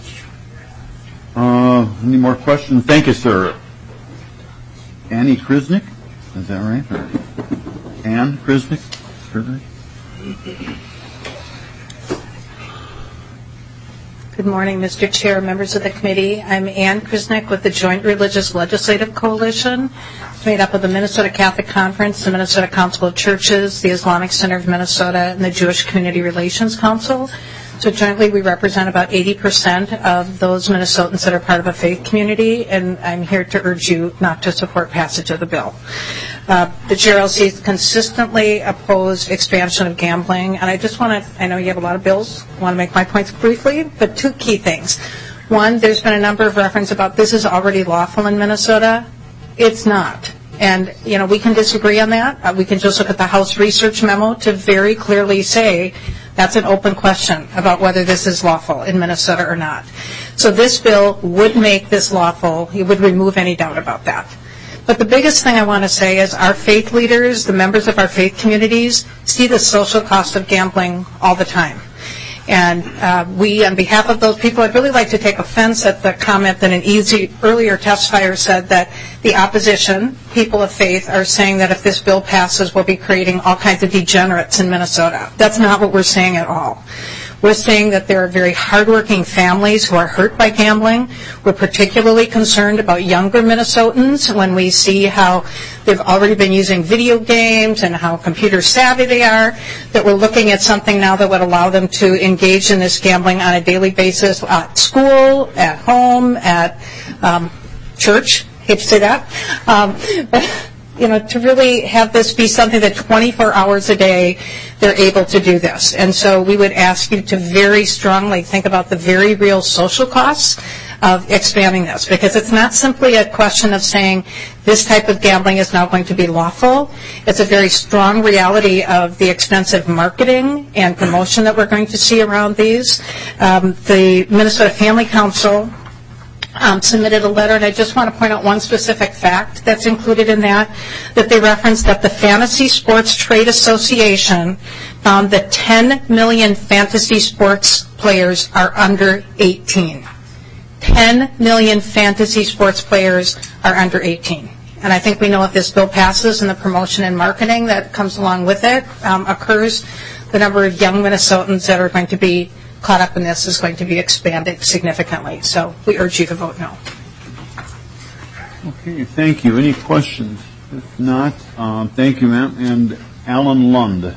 Uh, any more questions? Thank you, sir. Annie Krisnick? Is that right? Or Ann Krisnick? Krisnick? Good morning, Mister Chair, members of the committee. I'm Ann Krisnick with the Joint Religious Legislative Coalition. It's made up of the Minnesota Catholic Conference, the Minnesota Council of Churches, the Islamic Center of Minnesota, and the Jewish Community Relations Council. So jointly we represent about eighty percent of those Minnesotans that are part of a faith community, and I'm here to urge you not to support passage of the bill. Uh, the G R L C has consistently opposed expansion of gambling, and I just want to, I know you have a lot of bills, I want to make my points briefly, but two key things. One, there's been a number of references about this is already lawful in Minnesota. It's not. And, you know, we can disagree on that. Uh, we can just look at the House research memo to very clearly say that's an open question about whether this is lawful in Minnesota or not. So this bill would make this lawful. It would remove any doubt about that. But the biggest thing I want to say is our faith leaders, the members of our faith communities, see the social cost of gambling all the time. And uh, we, on behalf of those people, I'd really like to take offense at the comment that an easy earlier testifier said that the opposition, people of faith, are saying that if this bill passes, we'll be creating all kinds of degenerates in Minnesota. That's not what we're saying at all. We're saying that there are very hardworking families who are hurt by gambling. We're particularly concerned about younger Minnesotans when we see how they've already been using video games and how computer savvy they are, that we're looking at something now that would allow them to engage in this gambling on a daily basis at school, at home, at um, church. Hate to say that. Um, but, you know, to really have this be something that twenty-four hours a day they're able to do this. And so we would ask you to very strongly think about the very real social costs of expanding this, because it's not simply a question of saying this type of gambling is now going to be lawful. It's a very strong reality of the extensive marketing and promotion that we're going to see around these. Um, the Minnesota Family Council Um, submitted a letter, and I just want to point out one specific fact that's included in that, that they referenced that the Fantasy Sports Trade Association found that ten million fantasy sports players are under eighteen. ten million fantasy sports players are under eighteen. And I think we know if this bill passes and the promotion and marketing that comes along with it um, occurs, the number of young Minnesotans that are going to be caught up in this is going to be expanded significantly. So we urge you to vote no. Okay, thank you. Any questions? If not, um, thank you, ma'am. And Alan Lund.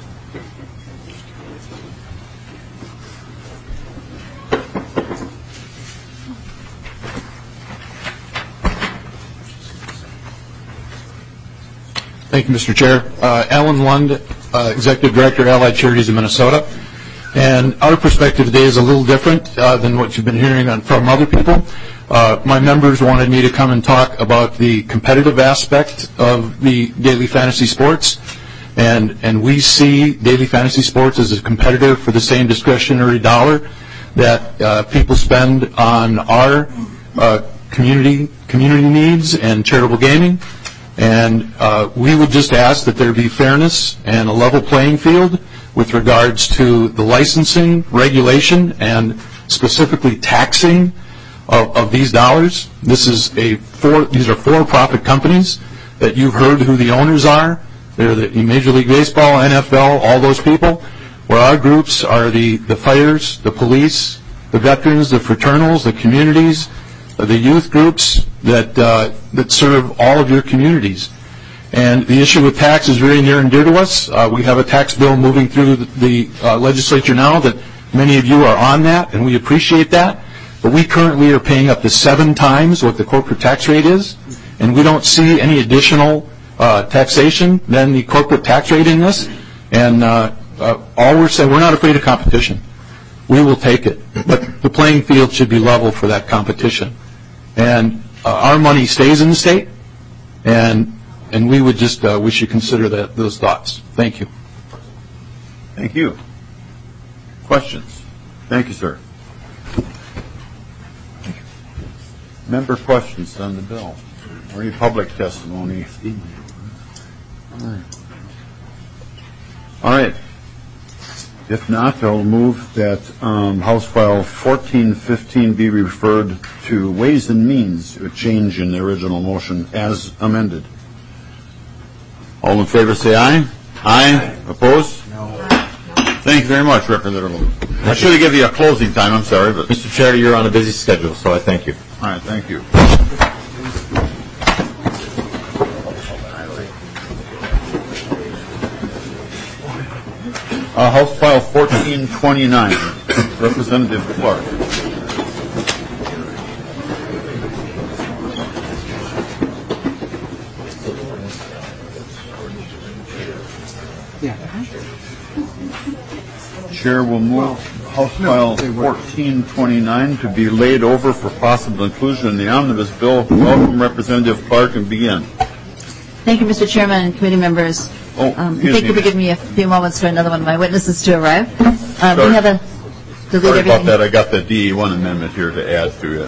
Thank you, Mister Chair. Uh, Alan Lund, uh, Executive Director, Allied Charities of Minnesota. And our perspective today is a little different uh, than what you've been hearing on, from other people. Uh, my members wanted me to come and talk about the competitive aspect of the daily fantasy sports. And, and we see daily fantasy sports as a competitor for the same discretionary dollar that uh, people spend on our uh, community community needs and charitable gaming. And uh, we would just ask that there be fairness and a level playing field with regards to the licensing, regulation, and specifically taxing of, of these dollars. This is a for, these are for-profit companies that you've heard who the owners are. They're the Major League Baseball, N F L, all those people. Where our groups are the, the fires, the police, the veterans, the fraternals, the communities, the youth groups that uh, that serve all of your communities. And the issue with tax is very near and dear to us. Uh, we have a tax bill moving through the, the uh, legislature now that many of you are on that, and we appreciate that. But we currently are paying up to seven times what the corporate tax rate is, and we don't see any additional uh, taxation than the corporate tax rate in this. And uh, uh, all we're saying, we're not afraid of competition. We will take it, but the playing field should be level for that competition. And uh, our money stays in the state, and and we would just uh, we should consider that those thoughts. Thank you. Thank you. Questions? Thank you, sir. Member questions on the bill or any public testimony? All right. All right. If not, I'll move that um, House File fourteen fifteen be referred to Ways and Means, a change in the original motion as amended. All in favor say aye. Aye. Opposed? No. Thank you very much, Representative Little. I should have given you a closing time. I'm sorry, but Mister Chair, you're on a busy schedule, so I thank you. All right, thank you. Uh, House File fourteen twenty-nine, Representative Clark. Chair will move House File fourteen twenty-nine to be laid over for possible inclusion in the omnibus bill. Welcome, Representative Clark, and begin. Thank you, Mister Chairman and committee members. Oh, um, excuse thank me. you for giving me a few moments for another one of my witnesses to arrive. Um, Sorry. we have a delete Sorry everything. about that. I got the D E one amendment here to add to it.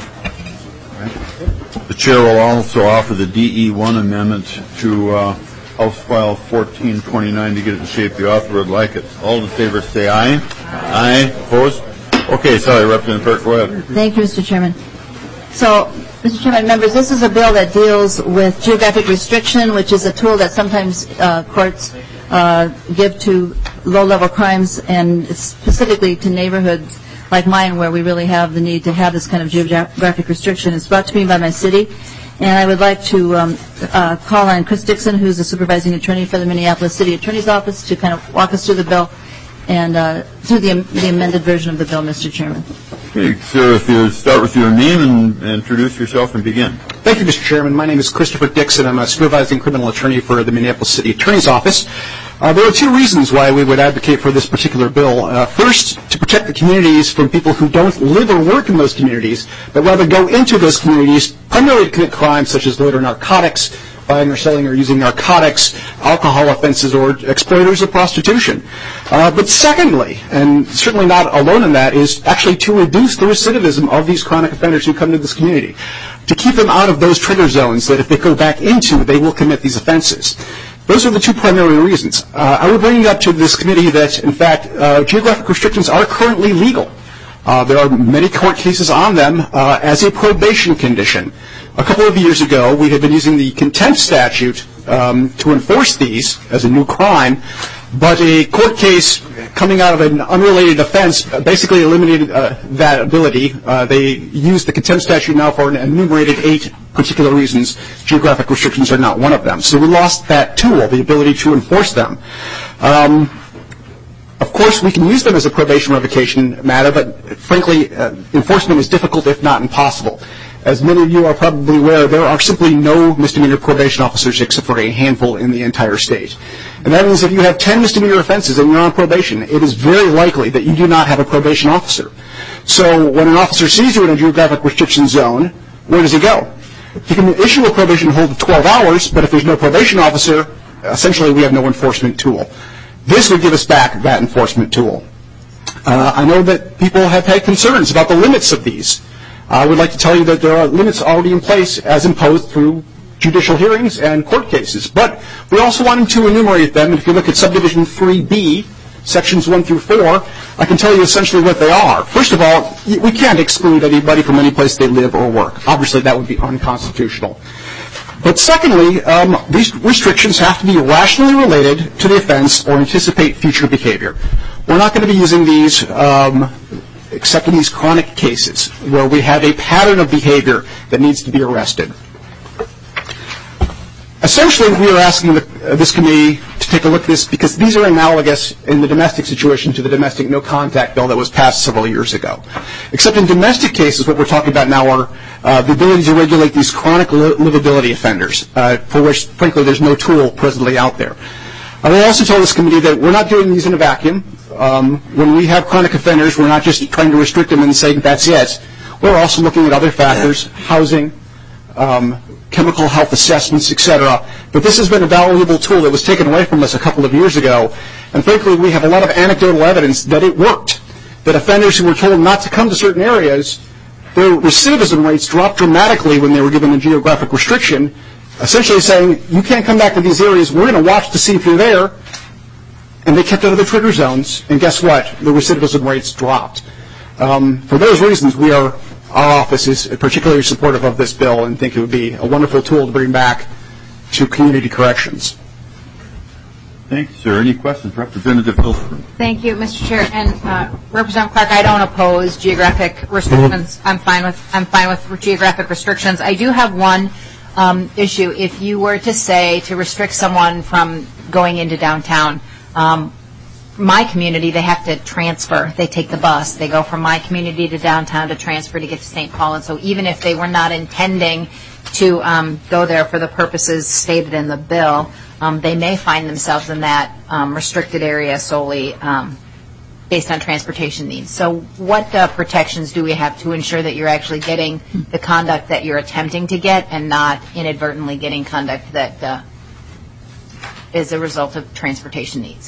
The chair will also offer the D E one amendment to uh, House File fourteen twenty-nine to get it in shape the author would like it. All in favor say aye. Aye. Opposed? Okay, sorry, Representative Burke, go ahead. Thank you, Mister Chairman. So, Mister Chairman, members, this is a bill that deals with geographic restriction, which is a tool that sometimes uh, courts uh, give to low-level crimes, and specifically to neighborhoods like mine where we really have the need to have this kind of geographic restriction. It's brought to me by my city, and I would like to um, uh, call on Chris Dixon, who's the supervising attorney for the Minneapolis City Attorney's Office, to kind of walk us through the bill and uh, through the, the amended version of the bill, Mister Chairman. Okay, sir, if you start with your name and, and introduce yourself and begin. Thank you, Mister Chairman. My name is Christopher Dixon. I'm a supervising criminal attorney for the Minneapolis City Attorney's Office. Uh, there are two reasons why we would advocate for this particular bill. Uh, first, to protect the communities from people who don't live or work in those communities, but rather go into those communities primarily to commit crimes such as loiter narcotics, buying or selling or using narcotics, alcohol offenses, or exploiters of prostitution. Uh, but secondly, and certainly not alone in that, is actually to reduce the recidivism of these chronic offenders who come to this community, to keep them out of those trigger zones that if they go back into, they will commit these offenses. Those are the two primary reasons. Uh, I would bring up to this committee that, in fact, uh, geographic restrictions are currently legal. Uh, there are many court cases on them uh, as a probation condition. A couple of years ago, we had been using the contempt statute um, to enforce these as a new crime, but a court case coming out of an unrelated offense basically eliminated uh, that ability. Uh, they used the contempt statute now for an enumerated eight particular reasons. Geographic restrictions are not one of them. So we lost that tool, the ability to enforce them. Um, Of course, we can use them as a probation revocation matter, but frankly, uh, enforcement is difficult, if not impossible. As many of you are probably aware, there are simply no misdemeanor probation officers except for a handful in the entire state. And that means if you have ten misdemeanor offenses and you're on probation, it is very likely that you do not have a probation officer. So when an officer sees you in a geographic restriction zone, where does he go? He can issue a probation hold of twelve hours, but if there's no probation officer, essentially we have no enforcement tool. This would give us back that enforcement tool. Uh, I know that people have had concerns about the limits of these. I would like to tell you that there are limits already in place as imposed through judicial hearings and court cases. But we also wanted to enumerate them. And if you look at subdivision three B, sections one through four, I can tell you essentially what they are. First of all, we can't exclude anybody from any place they live or work. Obviously, that would be unconstitutional. But secondly, um, these restrictions have to be rationally related to the offense or anticipate future behavior. We're not going to be using these um, except in these chronic cases where we have a pattern of behavior that needs to be arrested. Essentially, we are asking the, uh, this committee to take a look at this because these are analogous in the domestic situation to the domestic no-contact bill that was passed several years ago. Except in domestic cases, what we're talking about now are uh, the ability to regulate these chronic li- livability offenders, uh, for which, frankly, there's no tool presently out there. I will also tell this committee that we're not doing these in a vacuum. Um, when we have chronic offenders, we're not just trying to restrict them and saying that's it. We're also looking at other factors, housing, um, chemical health assessments, et cetera. But this has been a valuable tool that was taken away from us a couple of years ago. And frankly, we have a lot of anecdotal evidence that it worked, that offenders who were told not to come to certain areas, their recidivism rates dropped dramatically when they were given a geographic restriction, essentially saying, you can't come back to these areas, we're going to watch to see if you're there. And they kept out of the trigger zones, and guess what? The recidivism rates dropped. Um, for those reasons, we are, our office is particularly supportive of this bill and think it would be a wonderful tool to bring back to community corrections. Thanks, sir. Any questions? Representative Hilstrom. Thank you, Mister Chair. And uh, Representative Clark, I don't oppose geographic restrictions. I'm fine with I'm fine with geographic restrictions. I do have one um, issue. If you were to say to restrict someone from going into downtown, um, my community, they have to transfer. They take the bus. They go from my community to downtown to transfer to get to Saint Paul. And so even if they were not intending to um, go there for the purposes stated in the bill, um, they may find themselves in that um, restricted area solely um, based on transportation needs. So what uh, protections do we have to ensure that you're actually getting the conduct that you're attempting to get and not inadvertently getting conduct that uh, is a result of transportation needs?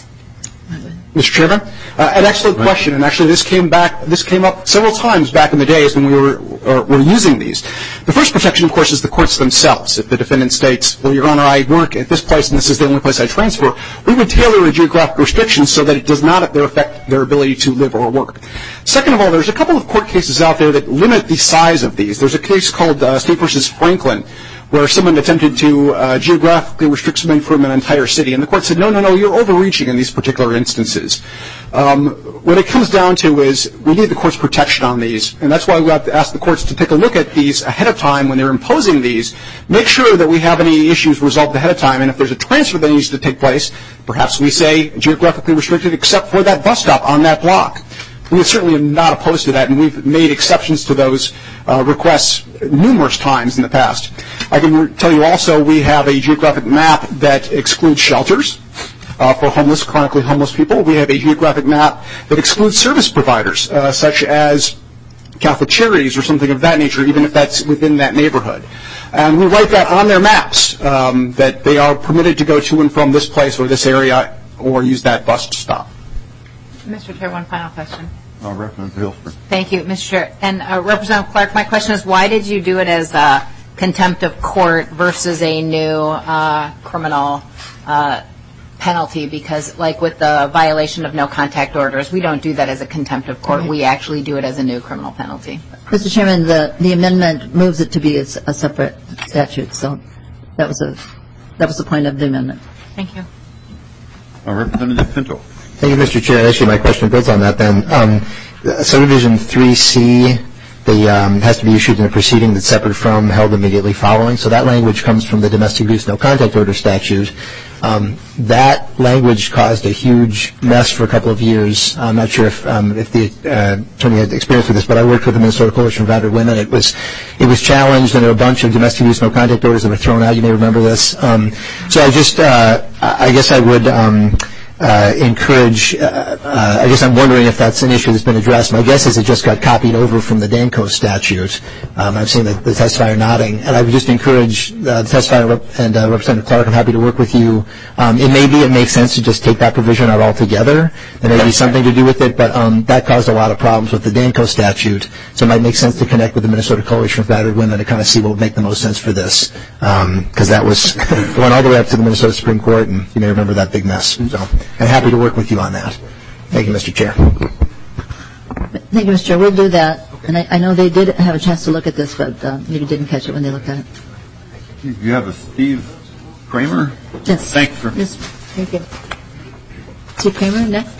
Mister Chairman, uh, an excellent question, and actually this came back. This came up several times back in the days when we were or, were using these. The first protection, of course, is the courts themselves. If the defendant states, "Well, Your Honor, I work at this place, and this is the only place I transfer," we would tailor a geographic restriction so that it does not affect their ability to live or work. Second of all, there's a couple of court cases out there that limit the size of these. There's a case called uh, State versus Franklin, where someone attempted to uh, geographically restrict someone from an entire city. And the court said, no, no, no, you're overreaching in these particular instances. Um, what it comes down to is we need the court's protection on these. And that's why we have to ask the courts to take a look at these ahead of time when they're imposing these. Make sure that we have any issues resolved ahead of time. And if there's a transfer that needs to take place, perhaps we say geographically restricted except for that bus stop on that block. We certainly are not opposed to that, and we've made exceptions to those uh, requests numerous times in the past. I can re- tell you also we have a geographic map that excludes shelters uh, for homeless, chronically homeless people. We have a geographic map that excludes service providers, uh, such as Catholic Charities or something of that nature, even if that's within that neighborhood. And we write that on their maps, um, that they are permitted to go to and from this place or this area or use that bus stop. Mister Chair, one final question. Uh, Representative Hilstrom. Thank you, Mister Chair. And uh, Representative Clark, my question is, why did you do it as a contempt of court versus a new uh, criminal uh, penalty? Because, like with the violation of no contact orders, we don't do that as a contempt of court. We actually do it as a new criminal penalty. Mister Chairman, the, the amendment moves it to be a, a separate statute. So that was a that was the point of the amendment. Thank you. Uh, Representative Pinto. Thank you, Mister Chair. Actually, my question builds on that then. Um, subdivision three C, the, um, has to be issued in a proceeding that's separate from held immediately following. So that language comes from the domestic abuse no contact order statute. Um, that language caused a huge mess for a couple of years. I'm not sure if um, if the uh, attorney had experience with this, but I worked with the Minnesota Coalition for Battered Women. It was it was challenged, and there were a bunch of domestic abuse no contact orders that were thrown out. You may remember this. Um, so I just uh, I guess I would. Um, Uh, encourage, uh, uh, I guess I'm wondering if that's an issue that's been addressed. My guess is it just got copied over from the Danco statute. Um, I've seen the, the testifier nodding, and I would just encourage uh, the testifier rep- and uh, Representative Clark, I'm happy to work with you. Um, it may be it makes sense to just take that provision out altogether. There may be something to do with it, but um, that caused a lot of problems with the Danco statute, so it might make sense to connect with the Minnesota Coalition for Battered Women to kind of see what would make the most sense for this, because um, that was went all the way up to the Minnesota Supreme Court, and you may remember that big mess. So I'm happy to work with you on that. Thank you, Mister Chair. Thank you, Mister Chair. We'll do that. And I, I know they did have a chance to look at this, but uh, maybe didn't catch it when they looked at it. You have a Steve Kramer? Yes. Thank you, sir. Yes. Thank you. Steve Kramer, next.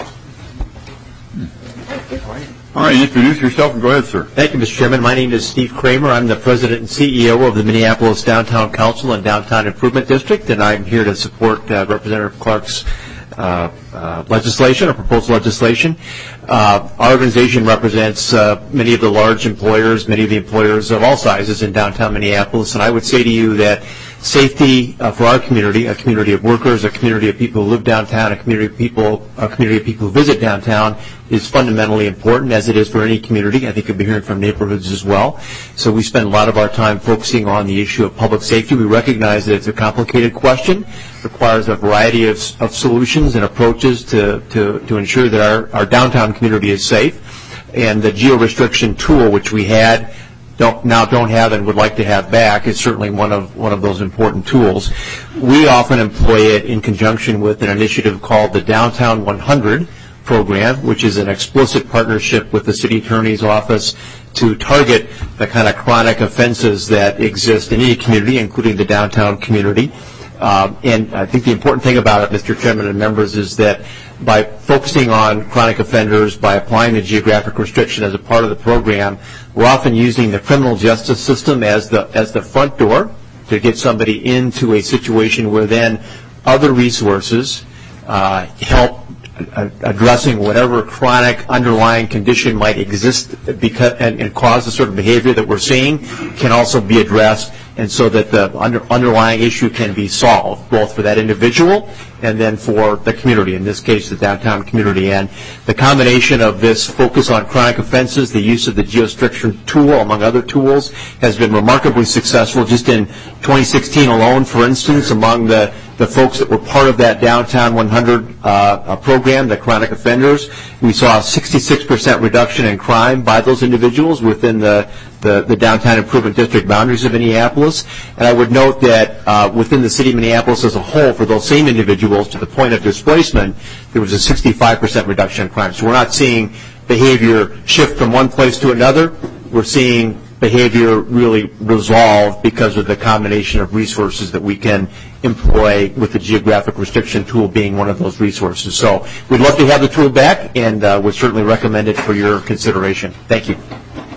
All right, introduce yourself and go ahead, sir. Thank you, Mister Chairman. My name is Steve Kramer. I'm the President and C E O of the Minneapolis Downtown Council and Downtown Improvement District, and I'm here to support uh, Representative Clark's uh, uh, legislation, or proposed legislation. Uh, our organization represents uh, many of the large employers, many of the employers of all sizes in downtown Minneapolis, and I would say to you that safety uh, for our community, a community of workers, a community of people who live downtown, a community of people, a community of people who visit downtown, is fundamentally important, as it is for any community. I think you'll be hearing from neighborhoods as well. So we spend a lot of our time focusing on the issue of public safety. We recognize that it's a complicated question, requires a variety of, of solutions and approaches to, to, to ensure that our, our downtown community is safe. And the geo-restriction tool, which we had, don't, now don't have and would like to have back, is certainly one of one of those important tools. We often employ it in conjunction with an initiative called the Downtown one hundred program, which is an explicit partnership with the City Attorney's Office to target the kind of chronic offenses that exist in any community, including the downtown community. Um, and I think the important thing about it, Mister Chairman and members, is that by focusing on chronic offenders, by applying the geographic restriction as a part of the program, we're often using the criminal justice system as the as the front door to get somebody into a situation where then other resources uh, help addressing whatever chronic underlying condition might exist because, and, and cause the sort of behavior that we're seeing can also be addressed, and so that the under, underlying issue can be solved, both for that individual and then for the community, in this case the downtown community. And the combination of this focus on chronic offenses, the use of the geo-restriction tool, among other tools, has been remarkably successful. Just in twenty sixteen alone, for instance, among the the folks that were part of that Downtown one hundred uh, program, the chronic offenders, we saw a sixty-six percent reduction in crime by those individuals within the, the, the downtown improvement district boundaries of Minneapolis. And I would note that uh, within the city of Minneapolis as a whole, for those same individuals to the point of displacement, there was a sixty-five percent reduction in crime. So we're not seeing behavior shift from one place to another. We're seeing behavior really resolved because of the combination of resources that we can employ, with the geographic restriction tool being one of those resources. So we'd love to have the tool back, and uh, would certainly recommend it for your consideration. Thank you.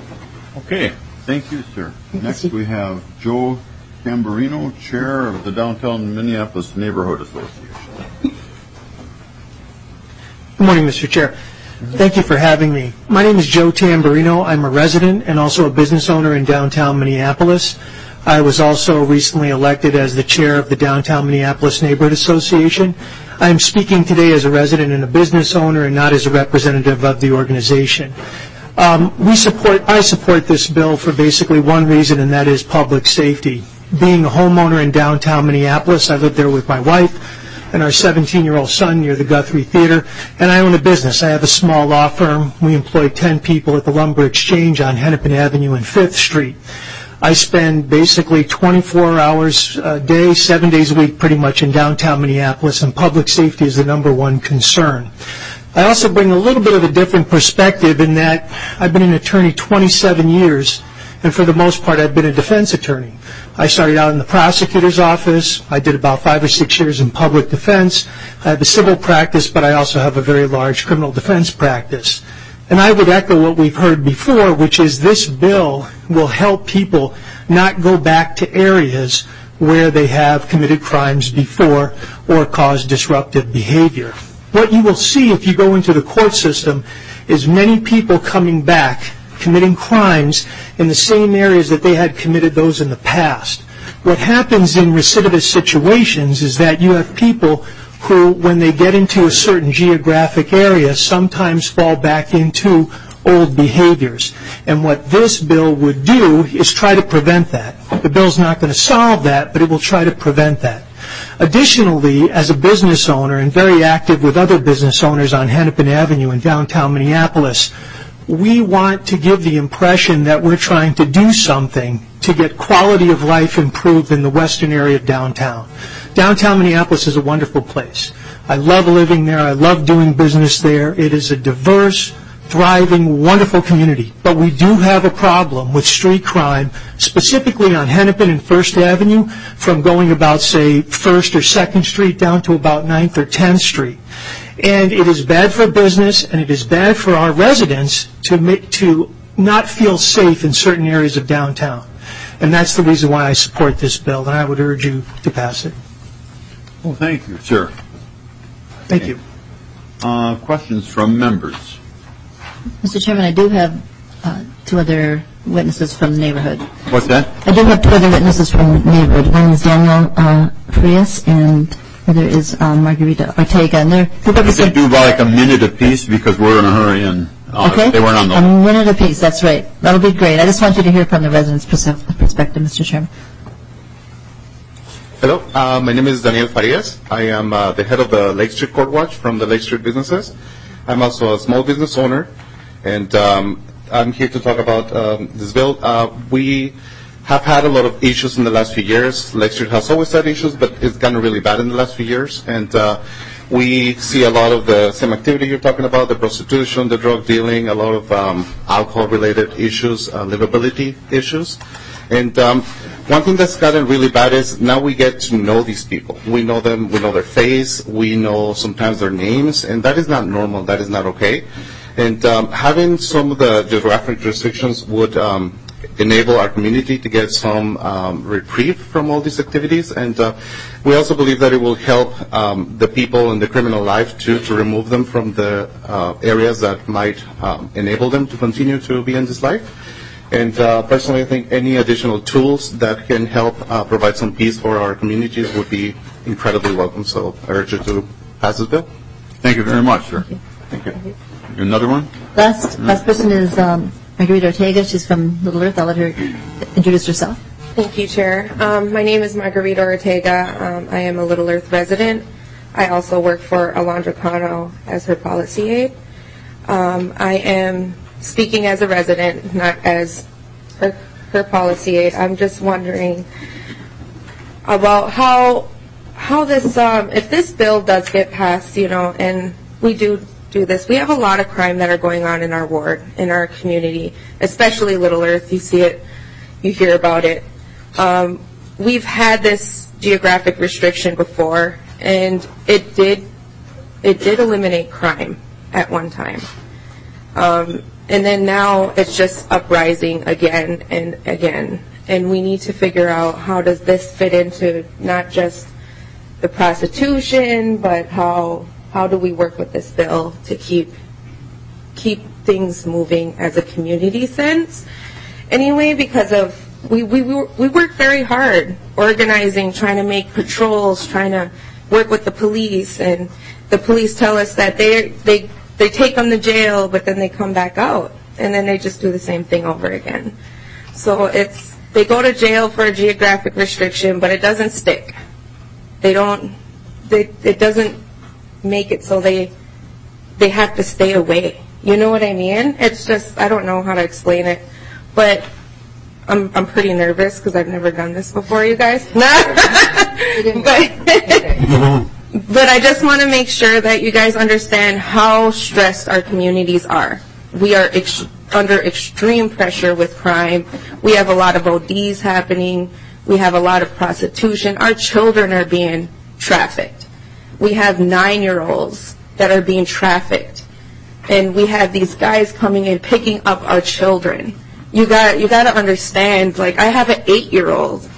Okay. Thank you, sir. Next we have Joe Tamburino, Chair of the Downtown Minneapolis Neighborhood Association. Good morning, Mister Chair. Thank you for having me. My name is Joe Tamburino. I'm a resident and also a business owner in downtown Minneapolis. I was also recently elected as the chair of the Downtown Minneapolis Neighborhood Association. I am speaking today as a resident and a business owner and not as a representative of the organization. Um, we support, I support this bill for basically one reason, and that is public safety. Being a homeowner in downtown Minneapolis, I live there with my wife and our seventeen-year-old son near the Guthrie Theater, and I own a business. I have a small law firm. We employ ten people at the Lumber Exchange on Hennepin Avenue and Fifth Street. I spend basically twenty-four hours a day, seven days a week, pretty much in downtown Minneapolis, and public safety is the number one concern. I also bring a little bit of a different perspective in that I've been an attorney twenty-seven years, and for the most part I've been a defense attorney. I started out in the prosecutor's office. I did about five or six years in public defense. I have a civil practice, but I also have a very large criminal defense practice. And I would echo what we've heard before, which is this bill will help people not go back to areas where they have committed crimes before or caused disruptive behavior. What you will see if you go into the court system is many people coming back committing crimes in the same areas that they had committed those in the past. What happens in recidivist situations is that you have people who, when they get into a certain geographic area, sometimes fall back into old behaviors. And what this bill would do is try to prevent that. The bill's not going to solve that, but it will try to prevent that. Additionally, as a business owner and very active with other business owners on Hennepin Avenue in downtown Minneapolis, we want to give the impression that we're trying to do something to get quality of life improved in the western area of downtown. Downtown Minneapolis is a wonderful place. I love living there. I love doing business there. It is a diverse, thriving, wonderful community. But we do have a problem with street crime, specifically on Hennepin and First Avenue, from going about, say, First or Second Street down to about Ninth or Tenth Street. And it is bad for business, and it is bad for our residents to make, to not feel safe in certain areas of downtown. And that's the reason why I support this bill, and I would urge you to pass it. Well, thank you, sir. Thank you. Uh, questions from members? Mister Chairman, I do have uh, two other witnesses from the neighborhood. What's that? I do have two other witnesses from the neighborhood. One is Daniel uh, Frias, and the other is um, Margarita Ortega. And they're, Could they do like a minute apiece because we're in a hurry and uh, okay. they weren't on the a minute apiece. That's right. That'll be great. I just want you to hear from the residents' perspective, Mister Chairman. Hello, uh, my name is Daniel Farias. I am uh, the head of the Lake Street Court Watch from the Lake Street businesses. I'm also a small business owner, and um, I'm here to talk about um, this bill. Uh, we have had a lot of issues in the last few years. Lake Street has always had issues, but it's gotten really bad in the last few years. And uh, we see a lot of the same activity you're talking about, the prostitution, the drug dealing, a lot of um, alcohol-related issues, uh, livability issues. And um, one thing that's gotten really bad is now we get to know these people. We know them, we know their face, we know sometimes their names, and that is not normal, that is not okay. And um, having some of the geographic restrictions would um, enable our community to get some um, reprieve from all these activities. And uh, we also believe that it will help um, the people in the criminal life too, to remove them from the uh, areas that might um, enable them to continue to be in this life. And uh, personally, I think any additional tools that can help uh, provide some peace for our communities would be incredibly welcome. So I urge you to pass this bill. Thank you very much, sir. Thank you. Thank you. Another one? Last, last person is um, Margarita Ortega. She's from Little Earth. I'll let her introduce herself. Thank you, Chair. Um, my name is Margarita Ortega. Um, I am a Little Earth resident. I also work for Alondra Cano as her policy aide. Um, I am speaking as a resident, not as her, her policy aide. I'm just wondering about how how this, um, if this bill does get passed, you know, and we do do this. We have a lot of crime that are going on in our ward, in our community, especially Little Earth. You see it, you hear about it. Um, we've had this geographic restriction before, and it did it did eliminate crime at one time. Um, And then now it's just uprising again and again. And we need to figure out how does this fit into not just the prostitution, but how how do we work with this bill to keep keep things moving as a community sense. Anyway, because of we we we work very hard organizing, trying to make patrols, trying to work with the police, and the police tell us that they they They take them to jail, but then they come back out, and then they just do the same thing over again. So it's they go to jail for a geographic restriction, but it doesn't stick. They don't. They, it doesn't make it so they they have to stay away. You know what I mean? It's just I don't know how to explain it, but I'm I'm pretty nervous because I've never done this before, you guys. but. But I just want to make sure that you guys understand how stressed our communities are. We are ex- under extreme pressure with crime. We have a lot of O Ds happening. We have a lot of prostitution. Our children are being trafficked. We have nine-year-olds that are being trafficked. And we have these guys coming in picking up our children. You got you got to understand, like, I have an eight-year-old.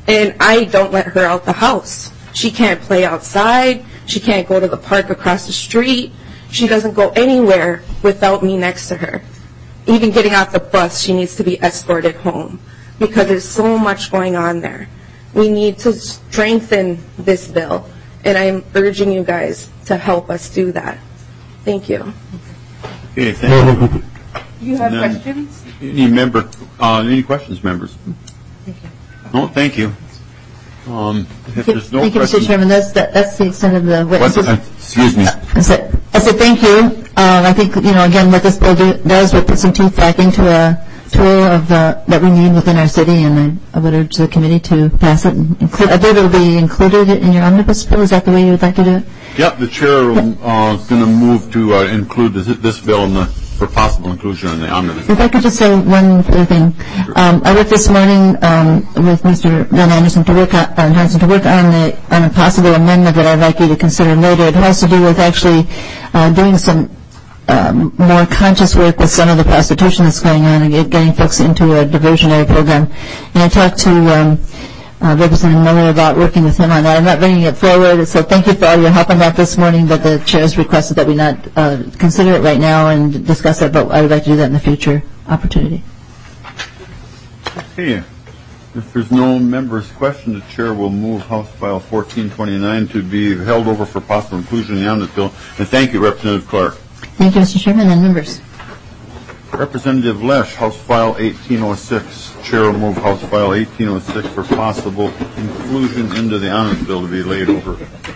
And I don't let her out the house. She can't play outside. She can't go to the park across the street. She doesn't go anywhere without me next to her. Even getting off the bus, she needs to be escorted home because there's so much going on there. We need to strengthen this bill, and I'm urging you guys to help us do that. Thank you. Okay, thank you. You have Then, questions? Any member? Uh, any questions, members? Thank you. No, thank you. Um, if there's no Thank you, Mister questions, Chairman. That's, that, that's the extent of the what, witnesses. uh, excuse me. I said, I said thank you. Um, I think, you know, again, what this bill do, does will put some teeth back into a tool of uh, that we need within our city, and I, I would urge the committee to pass it. And include, I believe it will be included in your omnibus bill. Is that the way you would like to do it? Yep, the chair uh, is going to move to uh, include this, this bill in the, for possible inclusion in the omnibus. If I could just say one other thing. Um, I worked this morning um, with Mister Don Anderson to work on, uh, Hanson to work on, the, on a possible amendment that I'd like you to consider later. It has to do with actually uh, doing some um, more conscious work with some of the prostitution that's going on and get, getting folks into a diversionary program. And I talked to um, uh, Representative Miller about working with him on that. I'm not bringing it forward, so thank you for all your help on that this morning, but the chair has requested that we not uh, consider it right now and discuss it, but I would like to do that in the future opportunity. Okay. If there's no members' question, the chair will move House File fourteen twenty-nine to be held over for possible inclusion in the omnibus bill. And thank you, Representative Clark. Thank you, Mister Chairman and members. Representative Lesh, House File eighteen oh six. Chair will move House File eighteen oh six for possible inclusion into the omnibus bill to be laid over.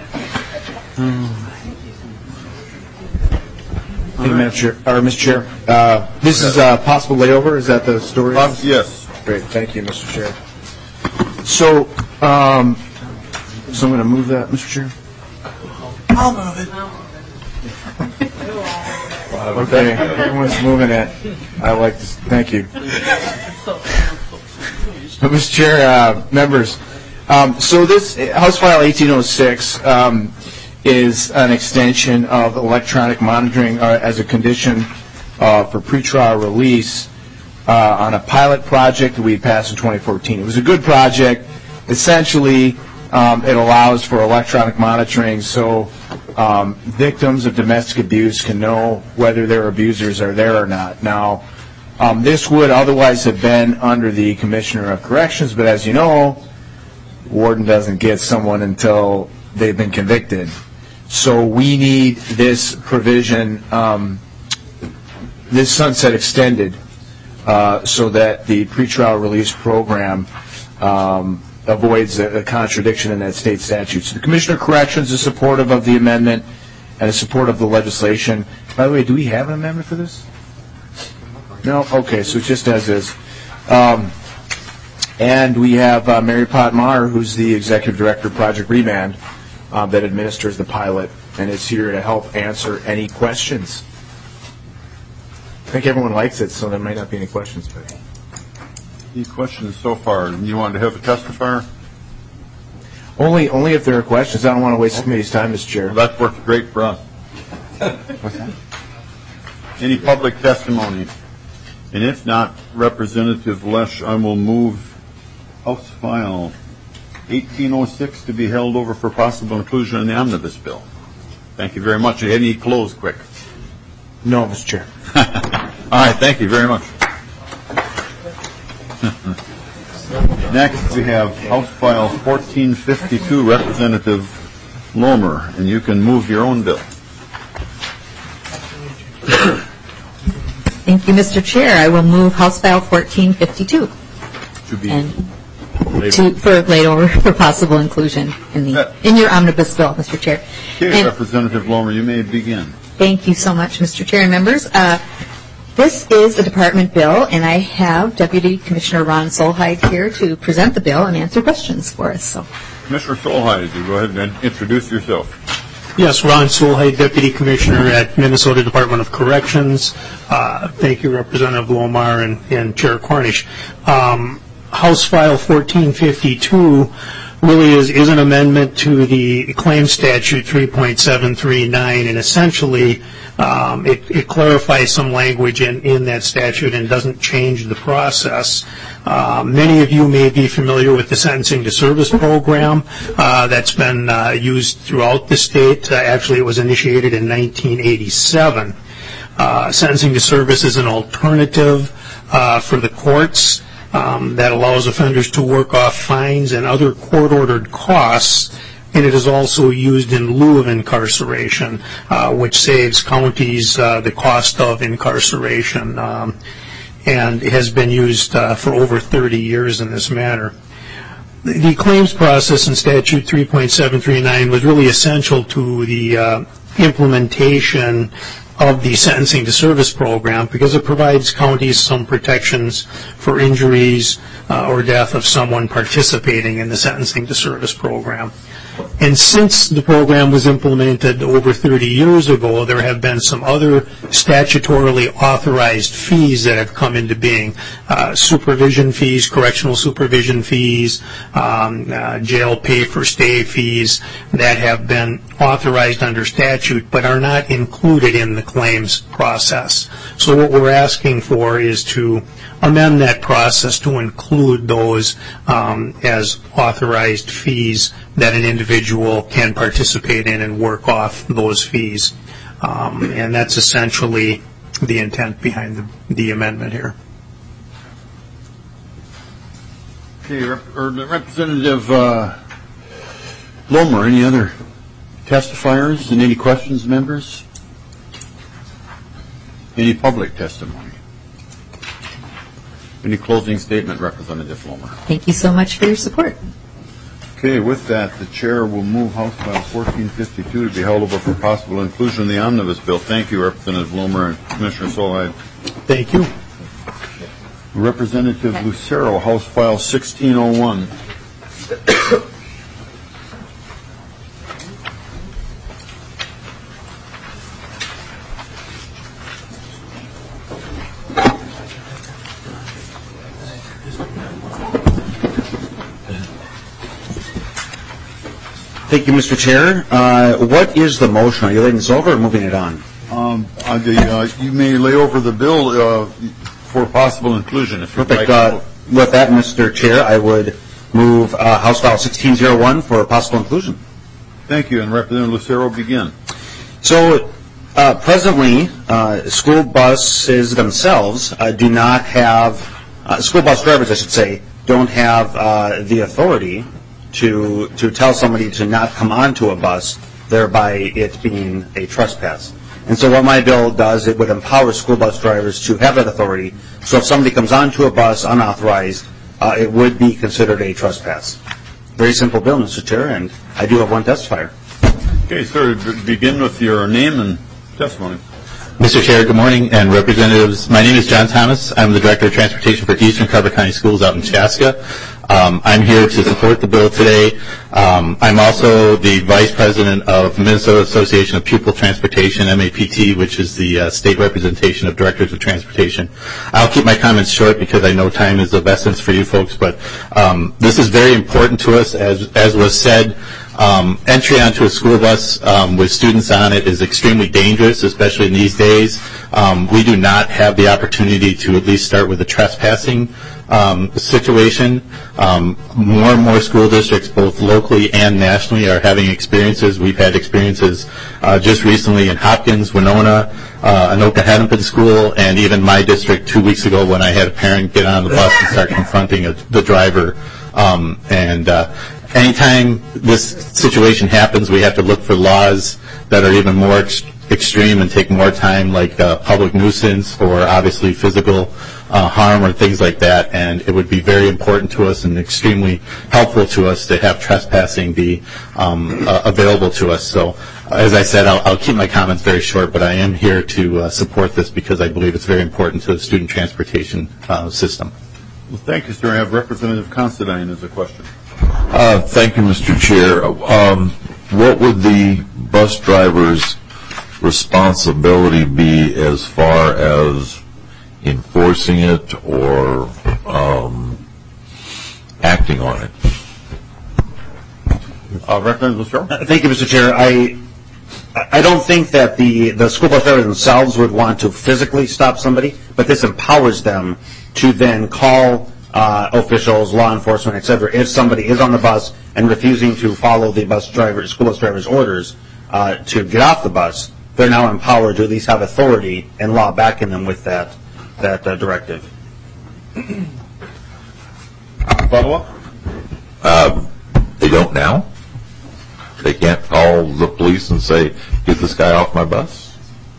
Thank you, Madam Chair, or Mister Chair. Uh, this is uh, possible layover. Is that the story? Uh, yes. Great. Thank you, Mister Chair. So, um, so I'm going to move that, Mister Chair. I'll move it. Okay, everyone's moving it. I like this. Thank you. Mister Chair, uh, members, um, so this House File eighteen oh six um, is an extension of electronic monitoring uh, as a condition uh, for pretrial release uh, on a pilot project that we passed in twenty fourteen. It was a good project. Essentially, um, it allows for electronic monitoring so um, victims of domestic abuse can know whether their abusers are there or not. Now, um, this would otherwise have been under the Commissioner of Corrections, but as you know, warden doesn't get someone until they've been convicted. So we need this provision, um, this sunset extended, uh, so that the pretrial release program um, avoids a, a contradiction in that state statute. So the Commissioner of Corrections is supportive of the amendment and is supportive of the legislation. By the way, do we have an amendment for this? No? Okay, so just as is. Um, and we have uh, Mary Potmar, who's the Executive Director of Project Remand, uh, that administers the pilot and is here to help answer any questions. I think everyone likes it, so there might not be any questions. But any questions so far? You want to have a testifier? Only, only if there are questions. I don't want to waste the committee's time, Mister Chair. Well, that worked great for us. What's that? Any public testimony? And if not, Representative Lesh, I will move House File eighteen oh six to be held over for possible inclusion in the omnibus bill. Thank you very much. Any close quick? No, Mister Chair. All right, thank you very much. Next, we have House File fourteen fifty-two, Representative Lomer, and you can move your own bill. Thank you, Mister Chair. I will move House File fourteen fifty-two. To be and to, for laid over for possible inclusion in the in your omnibus bill, Mister Chair. Okay, and Representative Lomer, you may begin. Thank you so much, Mister Chair and members. Uh, this is a department bill, and I have Deputy Commissioner Ron Solheid here to present the bill and answer questions for us. So, Commissioner Solheid, you go ahead and introduce yourself. Yes, Ron Solheid, Deputy Commissioner at Minnesota Department of Corrections. Uh, thank you, Representative Lomar and, and Chair Cornish. Um, House File fourteen fifty-two really is, is an amendment to the claim statute three point seven three nine, and essentially um, it, it clarifies some language in, in that statute and doesn't change the process. Uh, many of you may be familiar with the Sentencing to Service program uh, that's been uh, used throughout the state. Uh, actually, it was initiated in nineteen eighty-seven. Uh, sentencing to service is an alternative uh, for the courts um, that allows offenders to work off fines and other court-ordered costs, and it is also used in lieu of incarceration, uh, which saves counties uh, the cost of incarceration, um, and has been used uh, for over thirty years in this manner. The, the claims process in statute three point seven three nine was really essential to the uh, implementation of the sentencing to service program because it provides counties some protections for injuries uh, or death of someone participating in the sentencing to service program. And since the program was implemented over thirty years ago, there have been some other statutorily authorized fees that have come into being. Uh, supervision fees, correctional supervision fees, um, uh, jail pay for stay fees that have been authorized under statute but are not included in the claims process. So what we're asking for is to amend that process to include those um, as authorized fees that an individual can participate in and work off those fees. Um, and that's essentially the intent behind the, the amendment here. Okay, Rep- or Representative uh, Lomer, any other testifiers and any questions, members? Any public testimony? Any closing statement, Representative Lomer? Thank you so much for your support. Okay, with that, the chair will move House File fourteen fifty-two to be held over for possible inclusion in the omnibus bill. Thank you, Representative Lomer and Commissioner Solheim. Thank you. Representative Lucero, House File sixteen oh one. Thank you, Mister Chair. Uh, what is the motion? Are you laying this over or moving it on? Um, uh, the, uh, you may lay over the bill uh, for possible inclusion. If Perfect. Like. Uh, with that, Mister Chair, I would move uh, House File sixteen oh one for possible inclusion. Thank you. And Representative Lucero, begin. So, uh, presently, uh, school buses themselves uh, do not have, uh, school bus drivers, I should say, don't have uh, the authority to to tell somebody to not come onto a bus, thereby it being a trespass. And so what my bill does, it would empower school bus drivers to have that authority. So if somebody comes onto a bus unauthorized, uh, it would be considered a trespass. Very simple bill, Mister Chair, and I do have one testifier. Okay, sir, begin with your name and testimony. Mister Chair, good morning, and representatives. My name is John Thomas. I'm the Director of Transportation for Eastern Carver County Schools out in Chaska. Um, I'm here to support the bill today. Um, I'm also the Vice President of Minnesota Association of Pupil Transportation, M A P T, which is the uh, state representation of Directors of Transportation. I'll keep my comments short because I know time is of essence for you folks, but um, this is very important to us. As, as was said, Um, entry onto a school bus um, with students on it is extremely dangerous, especially in these days. Um, we do not have the opportunity to at least start with a trespassing um, situation. Um, more and more school districts, both locally and nationally, are having experiences. We've had experiences uh, just recently in Hopkins, Winona, uh, Anoka Hennepin School, and even my district two weeks ago when I had a parent get on the bus and start confronting a, the driver. Um, and uh, anytime this situation happens, we have to look for laws that are even more ex- extreme and take more time, like uh, public nuisance or obviously physical uh, harm or things like that. And it would be very important to us and extremely helpful to us to have trespassing be um, uh, available to us. So, as I said, I'll, I'll keep my comments very short, but I am here to uh, support this because I believe it's very important to the student transportation uh, system. Well, thank you, sir. I have Representative Considine as a question. Uh, thank you, Mister Chair. Um, what would the bus driver's responsibility be as far as enforcing it or um, acting on it? Uh, Representative Lucero? Uh, thank you, Mister Chair. I I don't think that the, the school bus drivers themselves would want to physically stop somebody, but this empowers them to then call uh, officials, law enforcement, et cetera, if somebody is on the bus and refusing to follow the bus driver, school bus driver's orders uh, to get off the bus. They're now empowered to at least have authority and law backing them with that that uh, directive. Follow-up? Uh, they don't now? They can't call the police and say, get this guy off my bus?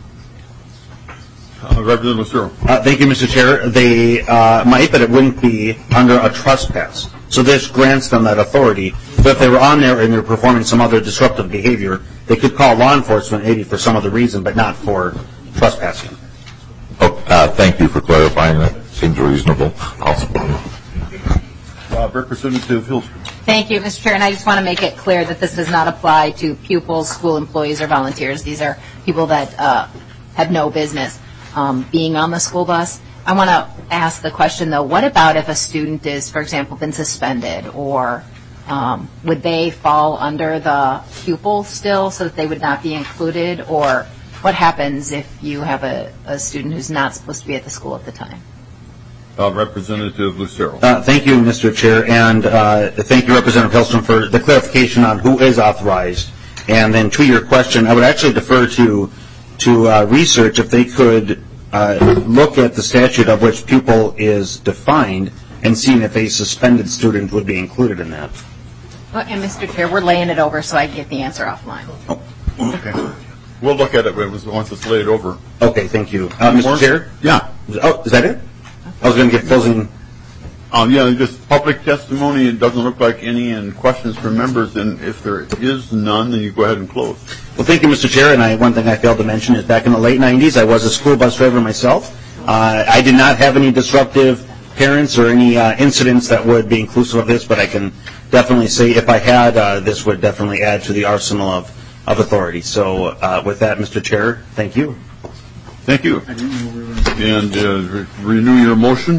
Uh, Representative Lucero. Uh, thank you, Mister Chair. They uh, might, but it wouldn't be under a trespass. So this grants them that authority. But if they were on there and they're performing some other disruptive behavior, they could call law enforcement maybe for some other reason, but not for trespassing. Oh, uh, thank you for clarifying that. Seems reasonable. I'll support it. Uh, Representative Hills. Thank you, Mister Chair, and I just want to make it clear that this does not apply to pupils, school employees, or volunteers. These are people that uh, have no business um, being on the school bus. I want to ask the question, though, what about if a student is, for example, been suspended, or um, would they fall under the pupil still so that they would not be included, or what happens if you have a, a student who's not supposed to be at the school at the time? Uh, Representative Lucero. Uh, thank you, Mister Chair, and uh, thank you, Representative Hillstrom, for the clarification on who is authorized. And then to your question, I would actually defer to to uh, research if they could uh, look at the statute of which pupil is defined and seeing if a suspended student would be included in that. Well, and Mister Chair, we're laying it over so I can get the answer offline. Oh, okay. We'll look at it when it was, once it's laid over. Okay, thank you. Uh, Mister Chair? Yeah. Oh, is that it? I was going to get closing. Um, yeah, just public testimony. It doesn't look like any, and questions from members. And if there is none, then you go ahead and close. Well, thank you, Mister Chair. And I, one thing I failed to mention is back in the late nineties, I was a school bus driver myself. Uh, I did not have any disruptive parents or any uh, incidents that would be inclusive of this, but I can definitely say if I had, uh, this would definitely add to the arsenal of, of authority. So uh, with that, Mister Chair, thank you. Thank you. And uh, re- renew your motion.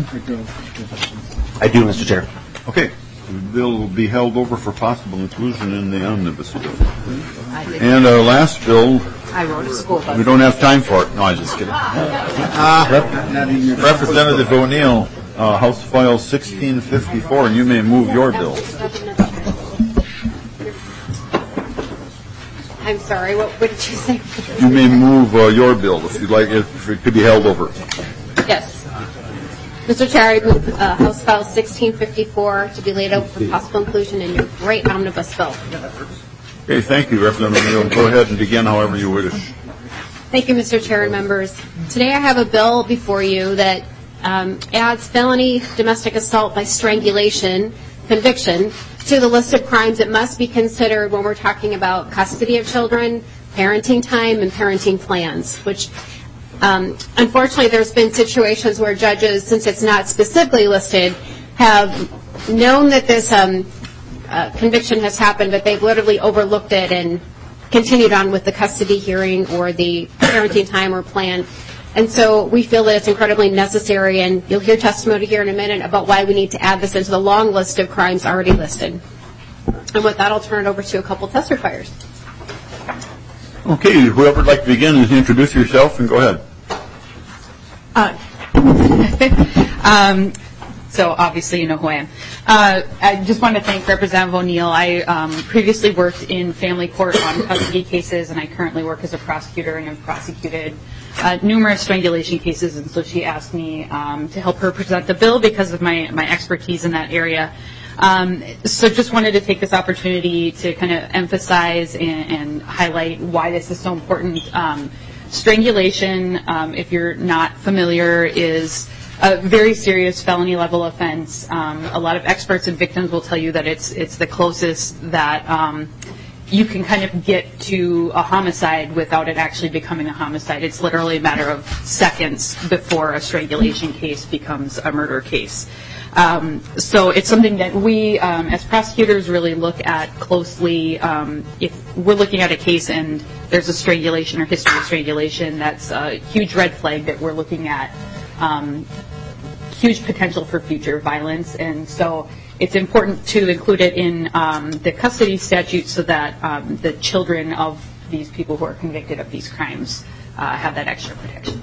I do, Mister Chair. Okay. The bill will be held over for possible inclusion in the omnibus bill. And our last bill, I wrote a school bus. we don't have time for it. No, I'm just kidding. Uh, Rep- Representative O'Neill, uh, House File sixteen fifty-four, and you may move your bill. I'm sorry, what, what did you say? You may move uh, your bill if you'd like, if it could be held over. Yes. Mister Chair, I move uh, House File sixteen fifty-four to be laid out for possible inclusion in your great omnibus bill. Okay, thank you, Representative O'Neill. Go ahead and begin however you wish. Thank you, Mister Chair and members. Today I have a bill before you that um, adds felony domestic assault by strangulation conviction to the list of crimes that must be considered when we're talking about custody of children, parenting time, and parenting plans, which um, unfortunately there's been situations where judges, since it's not specifically listed, have known that this um, uh, conviction has happened, but they've literally overlooked it and continued on with the custody hearing or the parenting time or plan. And so we feel that it's incredibly necessary, and you'll hear testimony here in a minute about why we need to add this into the long list of crimes already listed. And with that, I'll turn it over to a couple testifiers. Okay, whoever would like to begin, is introduce yourself and go ahead. Uh, um, so obviously you know who I am. Uh, I just want to thank Representative O'Neill. I um, previously worked in family court on custody cases, and I currently work as a prosecutor and have prosecuted uh, numerous strangulation cases, and so she asked me um, to help her present the bill because of my, my expertise in that area. Um, so just wanted to take this opportunity to kind of emphasize and, and highlight why this is so important. Um, strangulation, um, if you're not familiar, is a very serious felony level offense. Um, a lot of experts and victims will tell you that it's it's the closest that um, you can kind of get to a homicide without it actually becoming a homicide. It's literally a matter of seconds before a strangulation case becomes a murder case. Um, so it's something that we, um, as prosecutors, really look at closely. Um, if we're looking at a case and there's a strangulation or history of strangulation, that's a huge red flag that we're looking at. Um, huge potential for future violence, and so it's important to include it in um, the custody statute so that um, the children of these people who are convicted of these crimes uh, have that extra protection.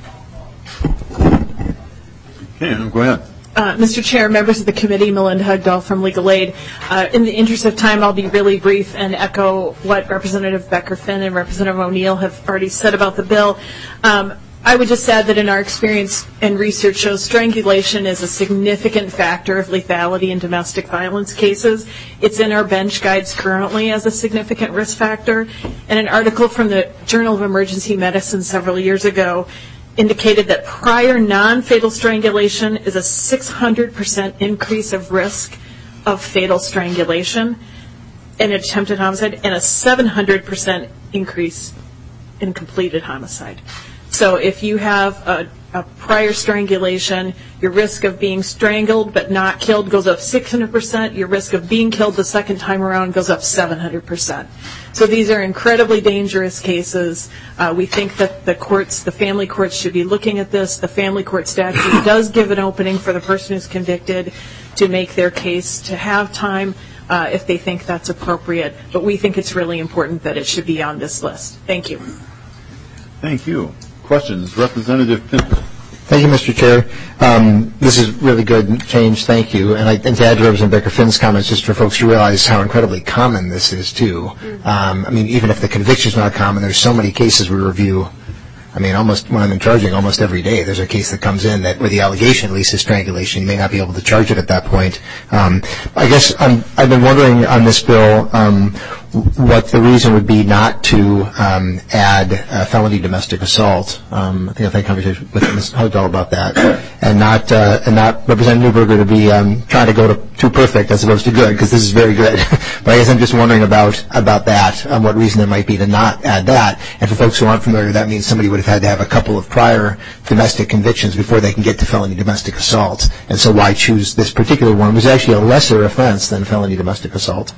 Okay, go ahead. Uh, Mister Chair, members of the committee, Melinda Hugdahl from Legal Aid. Uh, in the interest of time, I'll be really brief and echo what Representative Becker-Finn and Representative O'Neill have already said about the bill. Um, I would just add that in our experience and research shows strangulation is a significant factor of lethality in domestic violence cases. It's in our bench guides currently as a significant risk factor. And an article from the Journal of Emergency Medicine several years ago indicated that prior non-fatal strangulation is a six hundred percent increase of risk of fatal strangulation in attempted homicide and a seven hundred percent increase in completed homicide. So if you have a, a prior strangulation, your risk of being strangled but not killed goes up six hundred percent. Your risk of being killed the second time around goes up seven hundred percent. So these are incredibly dangerous cases. Uh, we think that the courts, the family courts, should be looking at this. The family court statute does give an opening for the person who's convicted to make their case, to have time uh, if they think that's appropriate. But we think it's really important that it should be on this list. Thank you. Thank you. Questions? Representative Pinto. Thank you, Mister Chair. Um, this is really good change. Thank you. And, I, and to add to Representative Becker-Finn's comments, just for folks to realize how incredibly common this is, too. Um, I mean, even if the conviction's not common, there's so many cases we review. I mean, almost when I'm in charging, almost every day, there's a case that comes in that where the allegation, at least, is strangulation. You may not be able to charge it at that point. Um, I guess I'm, I've been wondering on this bill um, what the reason would be not to um, add uh, felony domestic assault. Um, I think I've had a conversation with Miz Hugdahl about that, and not uh, and not Representative Newberger to be um, trying to go to too perfect as opposed to good, because this is very good. But I guess I'm just wondering about about that, um, what reason there might be to not add that. And for folks who aren't familiar, that means somebody would have had to have a couple of prior domestic convictions before they can get to felony domestic assault. And so why choose this particular one, which is actually a lesser offense than felony domestic assault?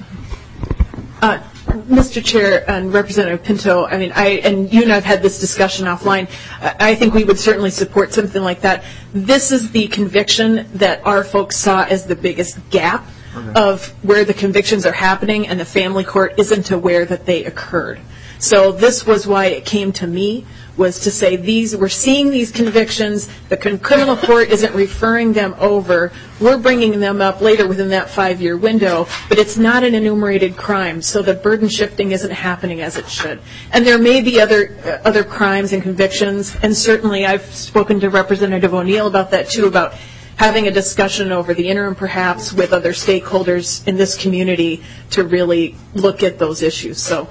Uh, Mister Chair and Representative Pinto, I mean, I and you and I have had this discussion offline. I think we would certainly support something like that. This is the conviction that our folks saw as the biggest gap okay. of where the convictions are happening, and the family court isn't aware that they occurred. So this was why it came to me, was to say these we're seeing these convictions, the criminal court isn't referring them over, we're bringing them up later within that five-year window, but it's not an enumerated crime, so the burden shifting isn't happening as it should. And there may be other uh, other crimes and convictions, and certainly I've spoken to Representative O'Neill about that too, about having a discussion over the interim perhaps with other stakeholders in this community to really look at those issues. So.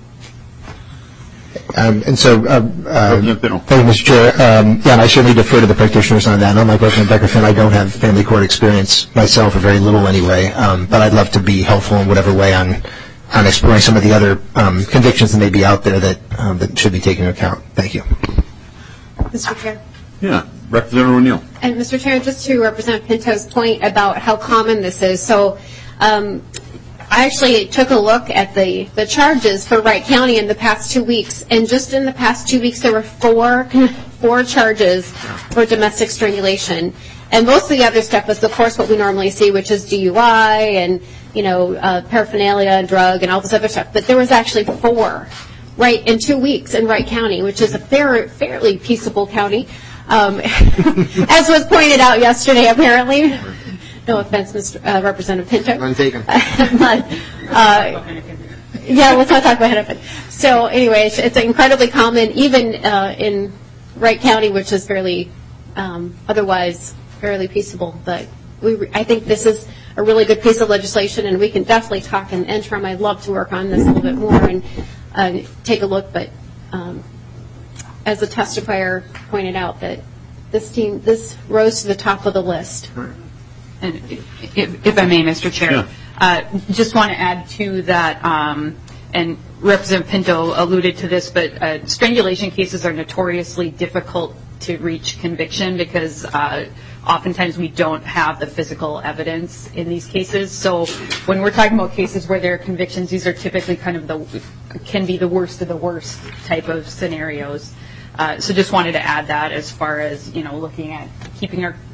Um, and so, uh, uh, thank you, Mister Chair. Um, yeah, and I certainly defer to the practitioners on that. Unlike Representative Becker-Finn, I don't have family court experience myself, or very little anyway. Um, but I'd love to be helpful in whatever way on on exploring some of the other um, convictions that may be out there that um, that should be taken into account. Thank you. Mister Chair. Yeah, Representative O'Neill. And Mister Chair, just to Representative Pinto's point about how common this is, so. Um, I actually took a look at the, the charges for Wright County in the past two weeks, and just in the past two weeks there were four four charges for domestic strangulation. And most of the other stuff is, of course, what we normally see, which is D U I and, you know, uh, paraphernalia and drug and all this other stuff. But there was actually four, right, in two weeks in Wright County, which is a fair, fairly peaceable county, um, as was pointed out yesterday, apparently. No offense, Mister Uh, Representative Pinto. None taken. but, uh, yeah, let's not talk about Hennepin. So anyway, it's, it's incredibly common, even uh, in Wright County, which is fairly, um, otherwise fairly peaceable. But we, I think this is a really good piece of legislation, and we can definitely talk in interim. I'd love to work on this a little bit more and uh, take a look. But um, as the testifier pointed out, that this team, this rose to the top of the list. And if, if I may, Mister Chair, yeah. uh, just want to add to that, um, and Representative Pinto alluded to this, but uh, strangulation cases are notoriously difficult to reach conviction because uh, oftentimes we don't have the physical evidence in these cases. So when we're talking about cases where there are convictions, these are typically kind of the, can be the worst of the worst type of scenarios. Uh, so just wanted to add that as far as, you know, looking at keeping our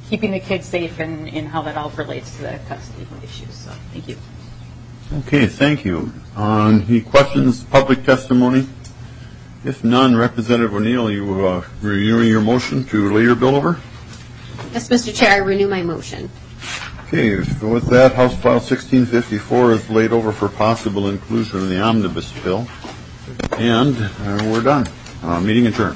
keeping the kids safe and, and how that all relates to the custody issues. So thank you. Okay, thank you. On any questions, public testimony? If none, Representative O'Neill, you uh, renewing your motion to lay your bill over? Yes, Mister Chair, I renew my motion. Okay, with that, House File sixteen fifty-four is laid over for possible inclusion in the omnibus bill. And uh, we're done. Uh, meeting adjourned.